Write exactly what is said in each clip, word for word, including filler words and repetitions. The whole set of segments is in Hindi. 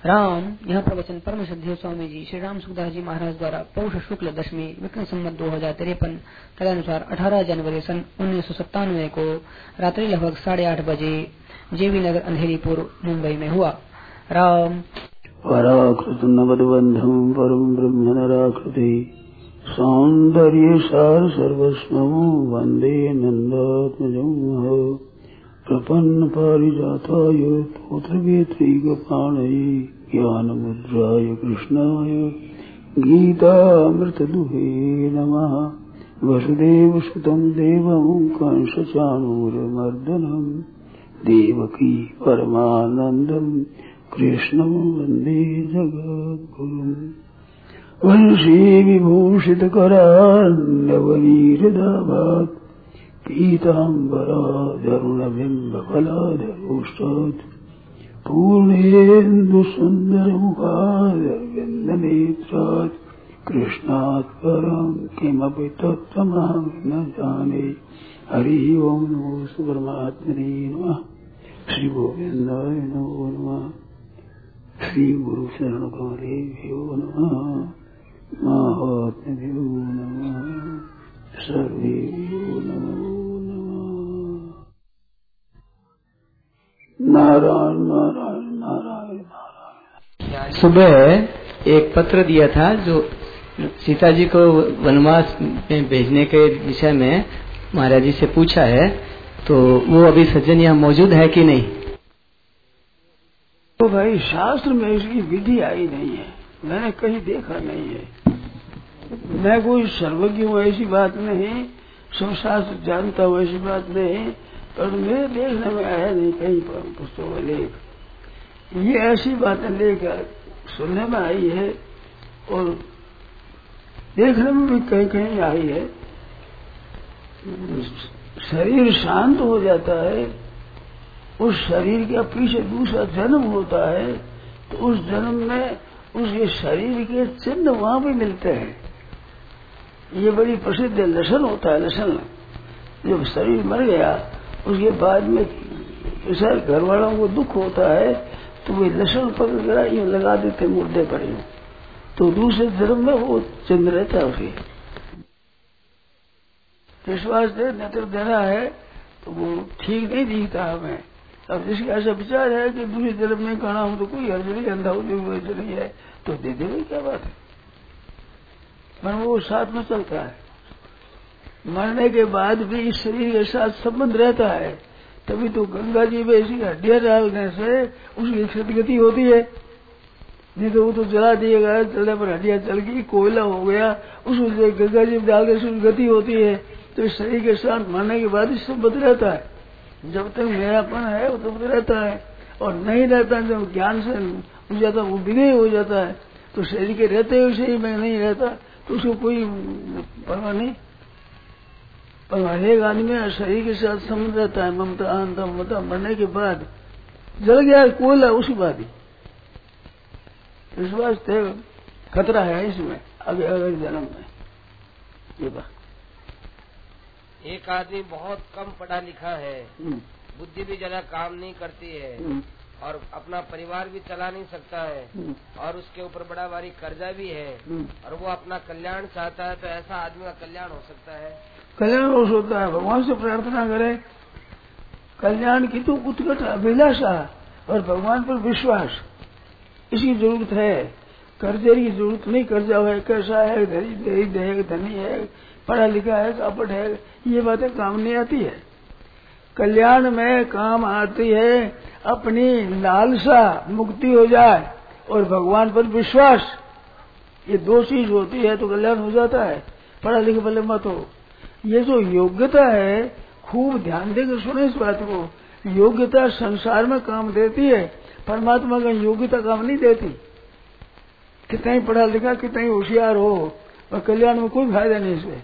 राम। यह प्रवचन परम श्रद्धेय स्वामी जी श्री राम सुखदास जी महाराज द्वारा पौष शुक्ल दशमी विक्रम संवत दो हजार तिरपन तदनुसार अठारह जनवरी सन उन्नीस सौ सत्तानवे को रात्रि लगभग साढ़े आठ बजे जेवी नगर अंधेरीपुर मुंबई में हुआ। राम। पराकृत नवदबंधम परम ब्रह्म नराकृति सौंदर्य सार सर्वस्वं वंदे नंदात्मजं प्रपन्न पारिजाताय पौत्रवेत्रैकपाणये ज्ञानमुद्राय कृष्णाय गीतामृतदुहे नमः। वसुदेवसुतं देवं कंसचाणूरमर्दनं देवकी परमानन्दं कृष्णं वन्दे जगद्गुरुम्। वंशी विभूषितकरान्नवनीरदाभात् पीताम्बराधरुणबिम्बफलाधरोष्टात् पूर्णेन्दुसुन्दरमुखादरविन्दनेत्रात् कृष्णात् परं किमपि तत्त्वमहं न जाने। हरिः ओं नमो परमात्मने नमः। श्री गोविन्दाय नमो नमः। श्री गुरु शरणकमलेभ्यो नमः। महात्म्यो नमः। सर्वेभ्यो नमो नारायण नारायण नारायण नारायण। सुबह एक पत्र दिया था जो सीता जी को वनवास में भेजने के विषय में महाराज जी से पूछा है, तो वो अभी सज्जन यहाँ मौजूद है कि नहीं? तो भाई शास्त्र में इसकी विधि आई नहीं है, मैंने कहीं देखा नहीं है। मैं कोई सर्वज्ञ हूँ ऐसी बात नहीं, सब शास्त्र जानता हूँ ऐसी बात नहीं, और मेरे देखने में आया नहीं कहीं पर पुस्तकों में लेख। ये ऐसी बातें लेकर सुनने में आई है और देखने में भी कहीं कहीं आई है। शरीर शांत हो जाता है, उस शरीर के पीछे दूसरा जन्म होता है, तो उस जन्म में उसके शरीर के चिन्ह वहां भी मिलते हैं। ये बड़ी प्रसिद्ध लक्षण होता है। लक्षण जब शरीर मर गया उसके बाद में ऐसा घर वालों को दुख होता है तो वे लक्षण पकड़ यूं लगा देते मुर्दे पर, यूं तो दूसरे जन्म में वो चिन्ह रहता है। उसे विश्वास दे नेत्र देना है तो वो ठीक नहीं दिखता हमें। अब जिसका ऐसा विचार है कि दूसरे जन्म में कहना हूं तो कोई हर्ज नहीं, अंधा नहीं है तो दे दे, क्या बात है। पर वो साथ में चलता है, मरने के बाद भी इस शरीर के साथ संबंध रहता है। तभी तो गंगा जी में ऐसी हड्डियां डालने से उसकी सदगति होती है, नहीं तो वो तो जला दिया गया, जलने पर हड्डियां जल गई, कोयला हो गया, उसमें गंगा जी में डाल के उसकी गति होती है। तो इस शरीर के साथ मरने के बाद ही संबंध रहता है। जब तक मेरापन है वो तब तक रहता है, और नहीं रहता जब ज्ञान से हो जाता वो विनय हो जाता है। तो शरीर के रहते हुए शरीर में नहीं रहता तो उसको कोई परवाह नहीं। पर अनेक आदमी शरीर के साथ संबंध रहता है, ममता अहंता ममता, मरने के बाद जल गया कोयला उसी बात ही। इस वास्ते खतरा है इसमें अगले अगले जन्म में। ये बात एक आदमी बहुत कम पढ़ा लिखा है, बुद्धि भी ज्यादा काम नहीं करती है और अपना परिवार भी चला नहीं सकता है और उसके ऊपर बड़ा भारी कर्जा भी है और वो अपना कल्याण चाहता है, तो ऐसा आदमी का कल्याण हो सकता है? कल्याण हो सकता है, भगवान से प्रार्थना करे। कल्याण की तो उत्कट अभिलाषा और भगवान पर विश्वास, इसकी जरूरत है। कर्जे की जरूरत नहीं। कर्जा है, कैसा है, गरीब है, धनी है, पढ़ा लिखा है, कापट है, ये बातें काम नहीं आती है। कल्याण में काम आती है अपनी लालसा मुक्ति हो जाए और भगवान पर विश्वास, ये दो चीज होती है तो कल्याण हो जाता है। पढ़ा लिखा भले मत हो। ये जो योग्यता है, खूब ध्यान देकर सुने इस बात को, योग्यता संसार में काम देती है, परमात्मा का योग्यता काम नहीं देती। कितना ही पढ़ा लिखा, कितना ही होशियार हो, और कल्याण में कोई फायदा नहीं इसमें।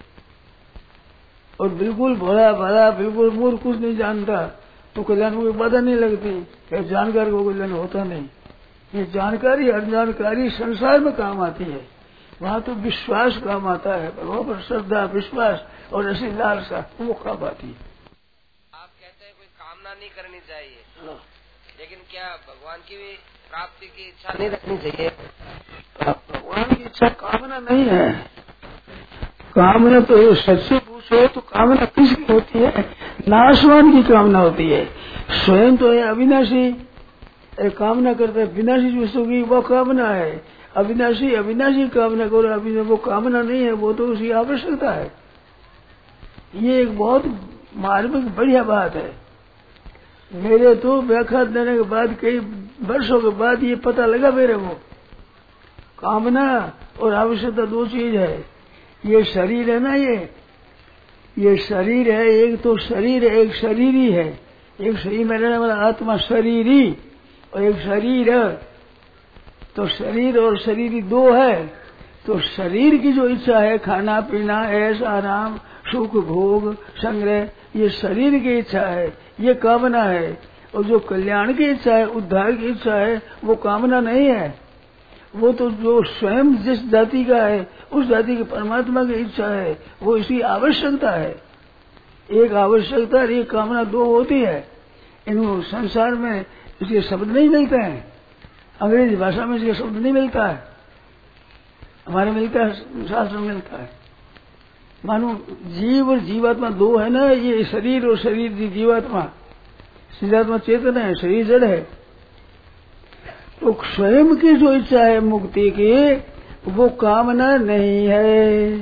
और बिल्कुल भोला भाला, बिल्कुल मूर्ख, कुछ नहीं जानता तो कल्याण में कोई बाधा नहीं लगती। जानकार को कल्याण होता नहीं। ये जानकारी अनजानकारी संसार में काम आती है, वहां तो विश्वास काम आता है। भगवान पर श्रद्धा, विश्वास और ऐसी लालसा वो काम आती है। आप कहते हैं कोई कामना नहीं करनी चाहिए, लेकिन क्या भगवान की भी प्राप्ति की इच्छा नहीं रखनी चाहिए? भगवान की इच्छा कामना नहीं है। कामना तो सच से पूछो तो कामना किसकी होती है? नाशवान की कामना होती है। स्वयं तो है अविनाशी, कामना करता है विनाशी वस्तु की, वो कामना है। अविनाशी अविनाशी कामना करो, अभी वो कामना नहीं है, वो तो उसकी आवश्यकता है। ये एक बहुत मार्मिक बढ़िया बात है। मेरे तो व्याख्या देने के बाद कई वर्षों के बाद ये पता लगा मेरे को, कामना और आवश्यकता दो चीज है। ये शरीर है ना, ये ये शरीर है, एक तो शरीर है, एक शरीरी है। एक शरीर में रहने वाला आत्मा शरीरी और एक शरीर है। तो शरीर और शरीरी दो है। तो शरीर की जो इच्छा है, खाना पीना ऐश आराम सुख भोग संग्रह, ये शरीर की इच्छा है, ये कामना है। और जो कल्याण की इच्छा है, उद्धार की इच्छा है, वो कामना नहीं है। वो तो जो स्वयं जिस जाति का है उस जाति की परमात्मा की इच्छा है, वो इसकी आवश्यकता है। एक आवश्यकता और एक कामना दो होती है। इन संसार में इसके शब्द नहीं मिलते हैं, अंग्रेजी भाषा में इसके शब्द नहीं मिलता है, हमारे मिलता है, शास्त्र में मिलता है। मानो जीव और जीवात्मा दो है ना, ये शरीर और शरीर की जीवात्मा, जीवात्मा चेतन है, शरीर जड़ है। तो स्वयं की जो इच्छा है मुक्ति की, वो कामना नहीं है।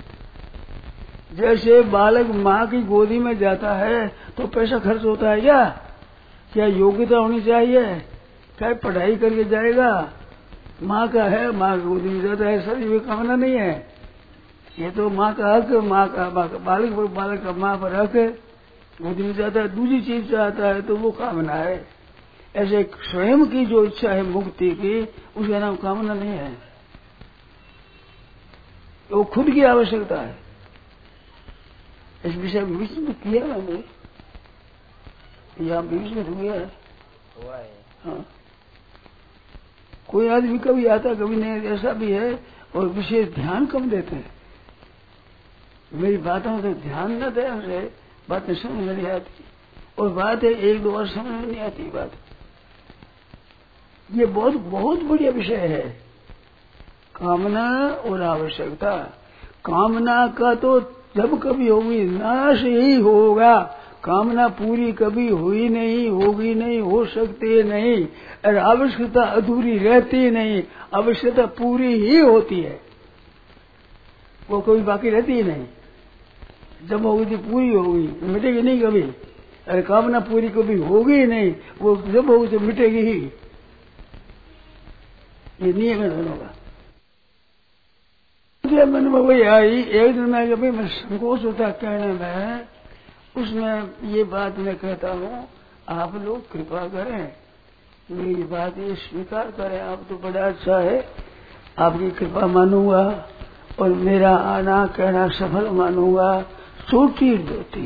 जैसे बालक माँ की गोदी में जाता है तो पैसा खर्च होता है क्या? क्या योग्यता होनी चाहिए? क्या पढ़ाई करके जाएगा? माँ का है, माँ की गोदी में जाता है, सर ये कामना नहीं है। ये तो माँ का हक, माँ का बालक पर बालक का माँ पर हक है, गोदी में जाता है, दूसरी चीज चाहता है तो वो कामना है। ऐसे स्वयं की जो इच्छा है मुक्ति की, उसका नाम कामना नहीं है, वो खुद की आवश्यकता है। इस विषय में विश्व में किया मैंने, यहाँ बीच में हुआ है, हुआ है। हाँ, कोई आदमी कभी आता कभी नहीं, ऐसा भी है। और विशेष ध्यान कम देते हैं। मेरी बातों में तो ध्यान न दे, उसे बातें समझ नहीं आती। और बात है एक दो वर्ष समझ में नहीं आती बात। ये बहुत बहुत बढ़िया विषय है, कामना और आवश्यकता। कामना का तो जब कभी होगी नाश ही होगा। कामना पूरी कभी हुई नहीं, होगी नहीं, हो सकती नहीं। और आवश्यकता अधूरी रहती नहीं, आवश्यकता पूरी ही होती है, वो कभी बाकी रहती ही नहीं। जब होगी थी पूरी होगी, मिटेगी नहीं कभी। अरे कामना पूरी कभी होगी नहीं, वो जब होगी तो मिटेगी ही। ये नियम है दोनों का। मन में वही आई एक दिन में, भाई मैं संकोच होता कहने में, उसमें ये बात मैं कहता हूँ, आप लोग कृपा करें, मेरी बात ये स्वीकार करें। आप तो बड़ा अच्छा है, आपकी कृपा मानूंगा और मेरा आना कहना सफल मानूंगा। छोटी दोती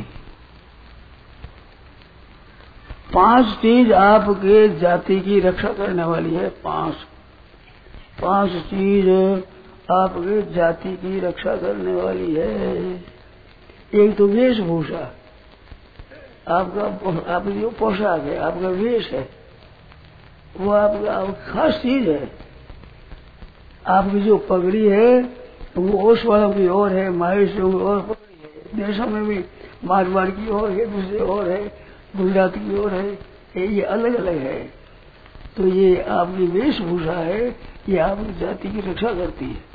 पांच चीज आपके जाति की रक्षा करने वाली है। पांच पांच चीज आपके जाति की रक्षा करने वाली है। एक तो वेशभूषा, आपका आपकी जो पोशाक है, आपका वेश है, वो आपका खास चीज है। आपकी जो पगड़ी है वो ओस वालों की और है, महाराष्ट्र की और पगड़ी है, देशों में भी मारवाड़ की और है, दूसरे और है, गुजरात की और है, ये अलग अलग है। तो ये आपकी वेशभूषा है, ये आपकी जाति की रक्षा करती है।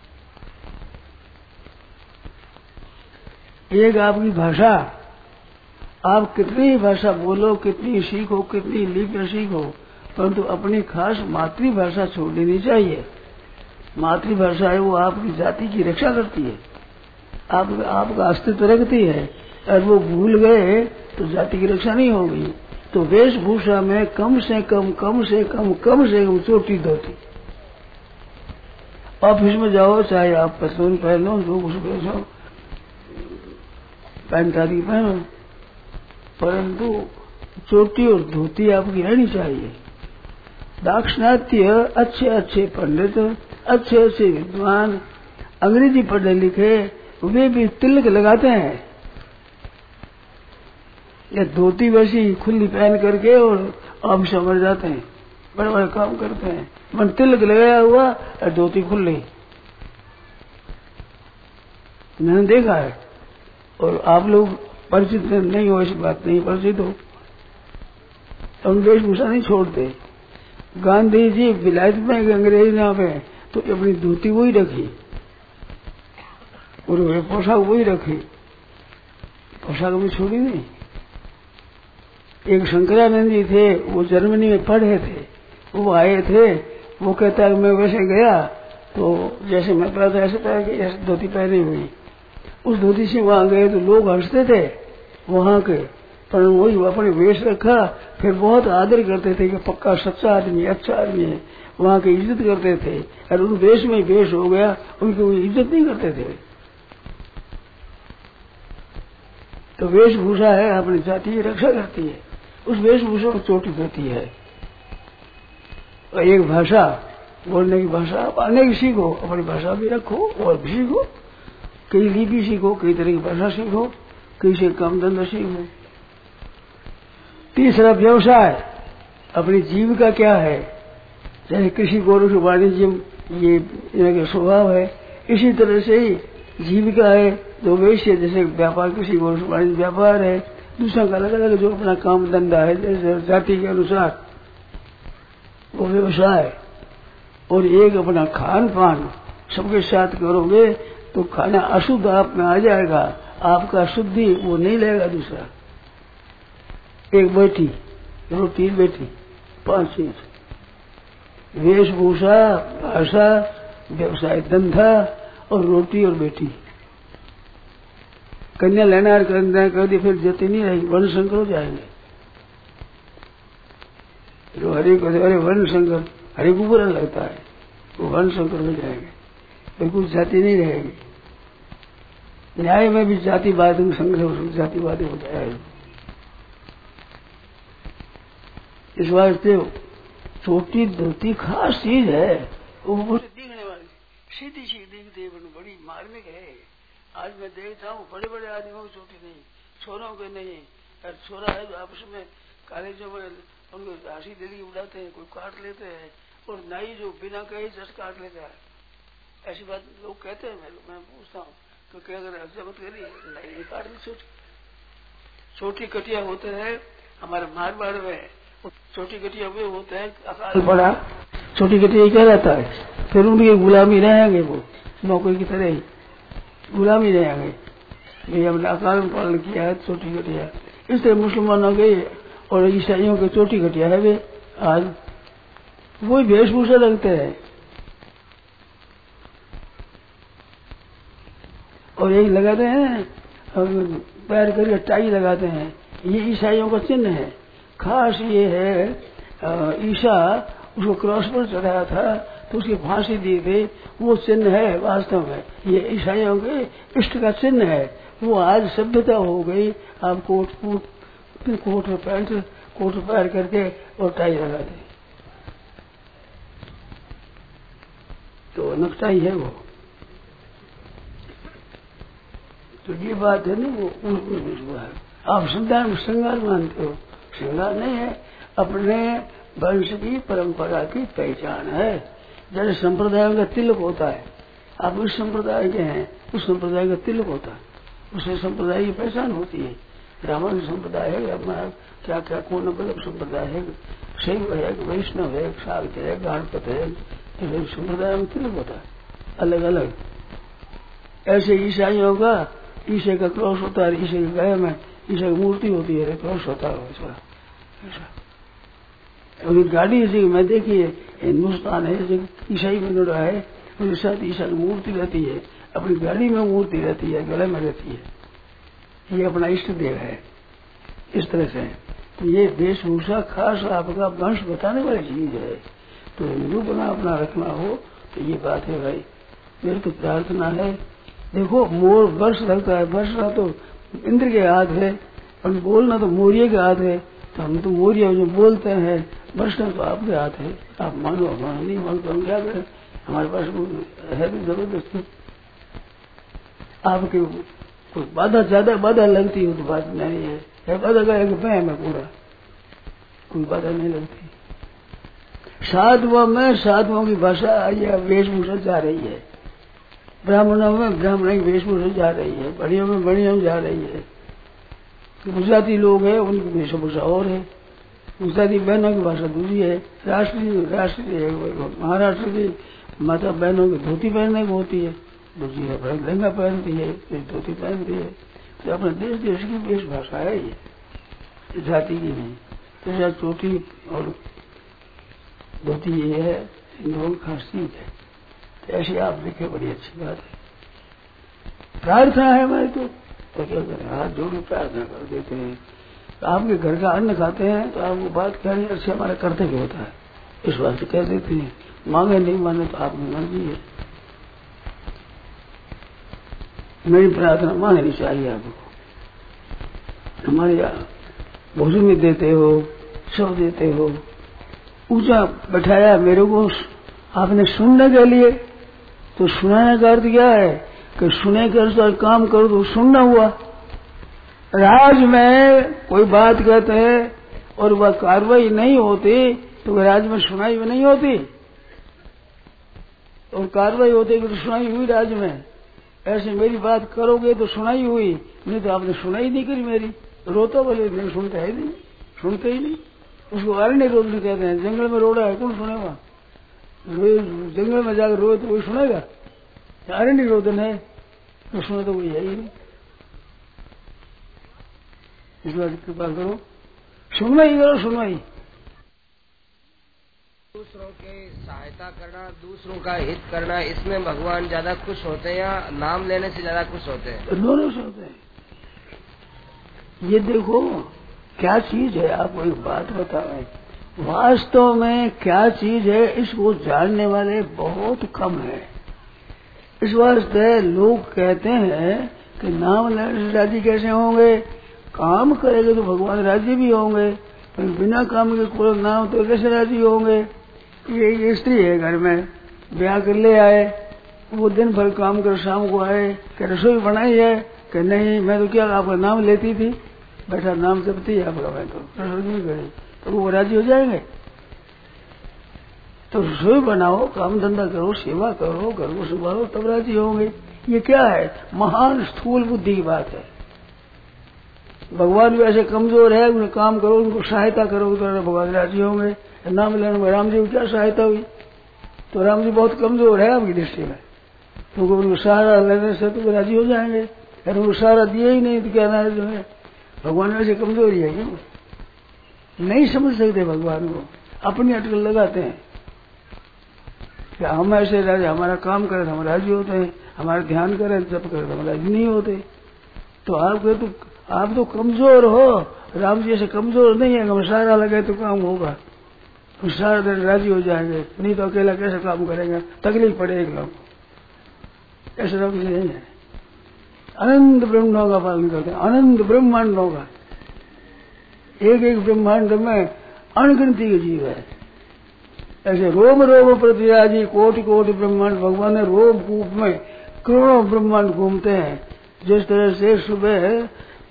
एक आपकी भाषा, आप कितनी भाषा बोलो, कितनी सीखो, कितनी लिपि सीखो, परंतु अपनी खास मातृभाषा छोड़नी नहीं चाहिए। मातृभाषा है वो आपकी जाति की रक्षा करती है, आप आपका अस्तित्व रखती है। और वो भूल गए तो जाति की रक्षा नहीं होगी। तो वेशभूषा में कम से कम कम से कम कम से कम चोटी धोती। ऑफिस में जाओ, चाहे आप पतलून पहन लो, जो कुछ पहनो, पैंट आदि पहनो, परंतु चोटी और धोती आपकी रहनी चाहिए। दाक्षिणात्य अच्छे अच्छे पंडित, अच्छे अच्छे विद्वान, अंग्रेजी पढ़े लिखे, वे भी तिलक लगाते हैं। ये धोती वैसी खुली पहन करके और आप समझ जाते हैं, बड़े बड़े काम करते हैं। मन तिलक लगाया हुआ और धोती खुल रही, मैंने देखा है। और आप लोग परिचित नहीं हो, ऐसी बात नहीं, परिचित हो। हम वेशभूषा नहीं छोड़ते। गांधी जी विलायत में अंग्रेज यहाँ पे तो अपनी धोती वही रखी और वे पोशाक वही रखी, पोशाक भी छोड़ी नहीं। एक शंकरानंद जी थे, वो जर्मनी में पढ़े थे, वो आए थे, वो कहता है मैं वैसे गया तो जैसे मैं पहना था ऐसे पहन के, ऐसे धोती पहनी हुई। उस धोती से वहां गए तो लोग हंसते थे वहां के, पर वही अपने वेश रखा, फिर बहुत आदर करते थे कि पक्का सच्चा आदमी, अच्छा आदमी है, वहां की इज्जत करते थे। और उन वेश में वेश हो गया, उनकी कोई इज्जत नहीं करते थे। तो वेशभूषा है अपनी जाति की रक्षा करती है, उस वेशभूषा को चोटी देती है। और एक भाषा, बोलने की भाषा आप अनेक सीखो, अपनी भाषा भी रखो और भी सीखो, कई लिपि सीखो, कई तरह की भाषा सीखो, कई से काम धंधा सीखो। तीसरा व्यवसाय, अपनी जीविका क्या है, जैसे कृषि गौरव वाणिज्य ये इनका स्वभाव है, इसी तरह से ही जीविका है जो वैश्य, जैसे व्यापार कृषि गौरव वाणिज्य व्यापार है, दूसरा का अलग अलग जो अपना काम धंधा है जैसे जाति के अनुसार वो व्यवसाय। और एक अपना खान पान सबके साथ करोगे तो खाना अशुद्ध आप में आ जाएगा, आपका शुद्धि वो नहीं लेगा दूसरा। एक बैठी रोटी बैठी, पांच चीज, वेशभूषा, भाषा, व्यवसाय धंधा और रोटी और बेटी। कन्या लेना करना कर दी फिर जती नहीं रहेगी, वर्ण संकर हो जाएंगे। जो हरे को अरे वर्ण संकर, हरे को बुरा लगता है, वो वर्ण संकर हो जाएंगे, बिल्कुल जाति नहीं रहेगी। न्याय में भी जातिवाद संग्रह जातिवादी हो जाएगा। इस वास्ते छोटी धोती खास चीज है, वो दिखने वाली सीधी सी दिखती, बड़ी मार्मिक है। आज मैं देखता हूँ बड़े बड़े आदमियों की चोटी नहीं, छोरों के नहीं। और छोरा है जो आपस में कॉलेजों में उनको हंसी दिली उड़ाते हैं, कोई काट लेते हैं, और नाई जो बिना कहे जस काट लेता है। ऐसी बात लोग कहते हैं, मैं पूछता हूँ तो क्या अगर जबत करी नाई काट ली छोटी छोटी कटिया होते हैं हमारे मारवाड़ में, छोटी कटिया वे होते हैं अकाल पड़ा, छोटी कटिया क्या रहता है, फिर उनकी गुलामी रहेंगे, वो नौकरी की तरह ही गुलामी रहेंगे। ये हमने अकाल में पालन किया है छोटी कटिया। इस तरह मुसलमानों के और ईसाइयों के छोटी कटिया है, वे आज वही वेशभूषा रखते हैं। और यही लगाते हैं, पैर करके टाई लगाते हैं, ये ईसाइयों का चिन्ह है। खास ये है, ईसा उसको क्रॉस पर चढ़ाया था तो उसकी फांसी दी थी, वो चिन्ह है वास्तव में, ये ईसाइयों के इष्ट का चिन्ह है। वो आज सभ्यता हो गई, आप coat coat coat pant coat पैर करके और टाई लगाते, तो नकटाई है वो। तो ये बात है ना, वो आप श्रृंगार श्रृंगार मानते हो, श्रृंगार नहीं है, अपने वंश की परंपरा की पहचान है। जैसे संप्रदायों का तिलक होता है, आप उस संप्रदाय के हैं, उस संप्रदाय का तिलक होता है, उससे संप्रदाय की पहचान होती है। ब्राह्मण संप्रदाय है, अपना क्या क्या कौन बल्लभ संप्रदाय है, शैव है, वैष्णव है, शाक्त है, गणपत है, संप्रदाय में तिलक होता है अलग अलग। ऐसे ईसाइयों का ईसे का क्रॉस होता है, ईसे के गए में ईसे की मूर्ति होती है, क्रॉस होता है ऐसा ऐसा। गाड़ी ऐसी मैं देखी है, हिंदुस्तान है ईसाई मंदिर है, उनके साथ ईसा की मूर्ति रहती है, अपनी गाड़ी में मूर्ति रहती है, गले में रहती है, ये अपना इष्ट देव है। इस तरह से तो ये वेशभूषा खास आपका वंश बताने वाली चीज है। तो हिंदू बना अपना रखना हो तो ये बात है भाई। मेरी तो प्रार्थना है, देखो मोर वर्ष लगता है, वर्षना तो इंद्र के हाथ है और बोलना तो मोरिया के हाथ है, तो हम तो मोरिया जो बोलते हैं, वर्षना तो आपके हाथ है। आप मानो मानो नहीं मानो तो हम क्या करें, हमारे पास है भी जबरदस्ती। आपके कोई बाधा ज्यादा बाधा लगती हो तो बात नहीं है, है बाधा का एक वहम है पूरा। कोई बाधा नहीं लगती। साधुओं में साधुओं की भाषा या वेशभूषा जा रही है, ब्राह्मणों में ब्राह्मणों की वेशभूषा जा रही है, बड़ियों में बड़ियों जा रही है। गुजराती लोग हैं उनकी वेशभूषा और है, गुजराती बहनों की भाषा दूसरी है, राष्ट्रीय राष्ट्रीय महाराष्ट्र की माता बहनों की धोती पहनने की होती है, दूसरी है लहंगा पहनती है, धोती पहनती है। तो अपने देश देश की वेशभाषा है ये, जाति की नहीं। तो चोटी और धोती ये है हिंदुओं की खास चीज है। तो ऐसे आप देखे बड़ी अच्छी बात है। प्रार्थना है हमारी तो, तो क्या करें, हाथ जोड़ के प्रार्थना कर देते हैं। तो आपके घर का अन्न खाते हैं तो आपको बात कहनी अच्छी हमारा कर्तव्य होता है, इस बात से कह देते हैं। मांगे नहीं माने तो आपकी मर्जी है। मेरी प्रार्थना मांगनी चाहिए आपको। हमारे भोजन में देते हो, सब देते हो, ऊंचा बैठाया मेरे को आपने सुनने के लिए। तो सुनाने का अर्थ क्या है कि सुने के अनुसार काम करो तो सुनना हुआ। राज में कोई बात कहते हैं और वह कार्रवाई नहीं होती तो वह राज में सुनाई नहीं होती, और कार्रवाई होती तो सुनाई हुई राज में। ऐसे मेरी बात करोगे तो सुनाई हुई, नहीं तो आपने सुनाई नहीं करी मेरी। रोता बोले नहीं, सुनते है नहीं, सुनते ही नहीं। उसको अरण्य रोदन कहते हैं। जंगल में रोड़ा है कौन सुनेगा? जंगल में जाकर रोए तो कोई सुनेगा? अरण्य रोदन है तो सुने तो कोई है ही नहीं। इस बात की कृपा करो, सुनवाई करो, सुनवाई। दूसरों की सहायता करना, दूसरों का हित करना, इसमें भगवान ज्यादा खुश होते हैं या नाम लेने से ज्यादा खुश होते हैं? दोनों से होते हैं। ये देखो क्या चीज है, आपको एक बात बताएं, वास्तव में क्या चीज है इसको जानने वाले बहुत कम है। इस वास्ते लोग कहते हैं कि नाम लेने से राजी कैसे होंगे, काम करेंगे तो भगवान राजी भी होंगे, पर बिना काम के कोई नाम तो कैसे राजी होंगे। ये, ये स्त्री है घर में, ब्याह कर ले आए, वो दिन भर काम कर शाम को आए कि रसोई बनाई है कि नहीं, मैं तो क्या आपका नाम लेती थी, बैठा नाम जपती है आपका, मैं तो रसोई नहीं करी, तो वो राजी हो जाएंगे। तो रसोई बनाओ, काम धंधा करो, सेवा करो, घर को संभालो, तब राजी होंगे। ये क्या है, महान स्थूल बुद्धि की बात है। भगवान भी ऐसे कमजोर है, उन्हें काम करो, उनको सहायता करो तो भगवान राजी होंगे। नाम लेने में राम जी को क्या सहायता हुई? तो राम जी बहुत कमजोर है आपकी दृष्टि में, तो उनको सहारा लेने से तो राजी हो जाएंगे। अगर उनको सहारा दिए ही नहीं तो क्या ना जो है, भगवान वैसे कमजोरी है क्यों? नहीं समझ सकते भगवान को, अपनी अटकल लगाते हैं कि हम ऐसे राजी, हमारा काम करें तो हम राजी होते हैं, हमारा ध्यान करें जब करें तो हम राजी नहीं होते। तो आप कहे तो आप तो कमजोर हो, राम जी ऐसे कमजोर नहीं है, हम सहारा लगे तो काम होगा, तो सारा दिन राजी हो जाएंगे, नहीं तो अकेला कैसे काम करेंगे, तकलीफ पड़ेगी लोग। ऐसे राम जी नहीं है, अनंत ब्रह्मांडों का पालन करते हैं, अनंत ब्रह्मांडों का, एक एक ब्रह्मांड में अनगिनती के जीव है। ऐसे रोम रोम प्रतिराजी कोटि कोटि ब्रह्मांड, भगवान ने रोम कूप में करोड़ों ब्रह्मांड घूमते हैं। जिस तरह से सुबह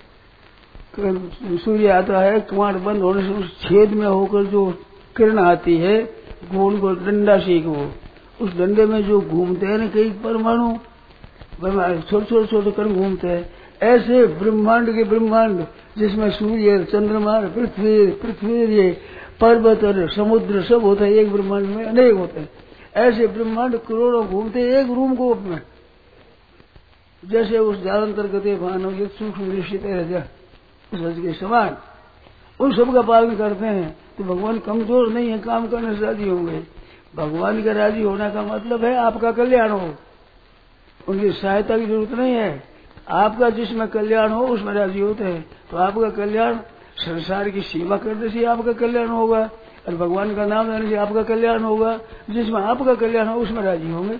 सूर्य आता है, कुआं बंद होने से उस छेद में होकर जो किरण आती है, गोल गोल डंडा सी को, उस डंडे में जो घूमते हैं ना कई परमाणु, छोटे छोटे छोटे कण घूमते हैं। ऐसे ब्रह्मांड के ब्रह्मांड जिसमें सूर्य, चंद्रमा, पृथ्वी पृथ्वी ये पर्वत और समुद्र सब होता है, एक ब्रह्मांड में अनेक होते हैं। ऐसे ब्रह्मांड करोड़ों घूमते हैं एक रूम को में, जैसे उस जालंतर गते भानो ये सूक्ष्म दृष्टि के समान उन सब का पालन करते हैं। तो भगवान कमजोर नहीं है, काम करने से राजी होंगे। भगवान का राजी होने का मतलब है आपका कल्याण हो, उनकी सहायता की जरूरत नहीं है। आपका जिसमें कल्याण हो उसमें राजी होते हैं। तो आपका कल्याण संसार की सेवा करने से आपका कल्याण होगा, और भगवान का नाम लेने से आपका कल्याण होगा। जिसमें आपका कल्याण हो उसमें राजी होंगे।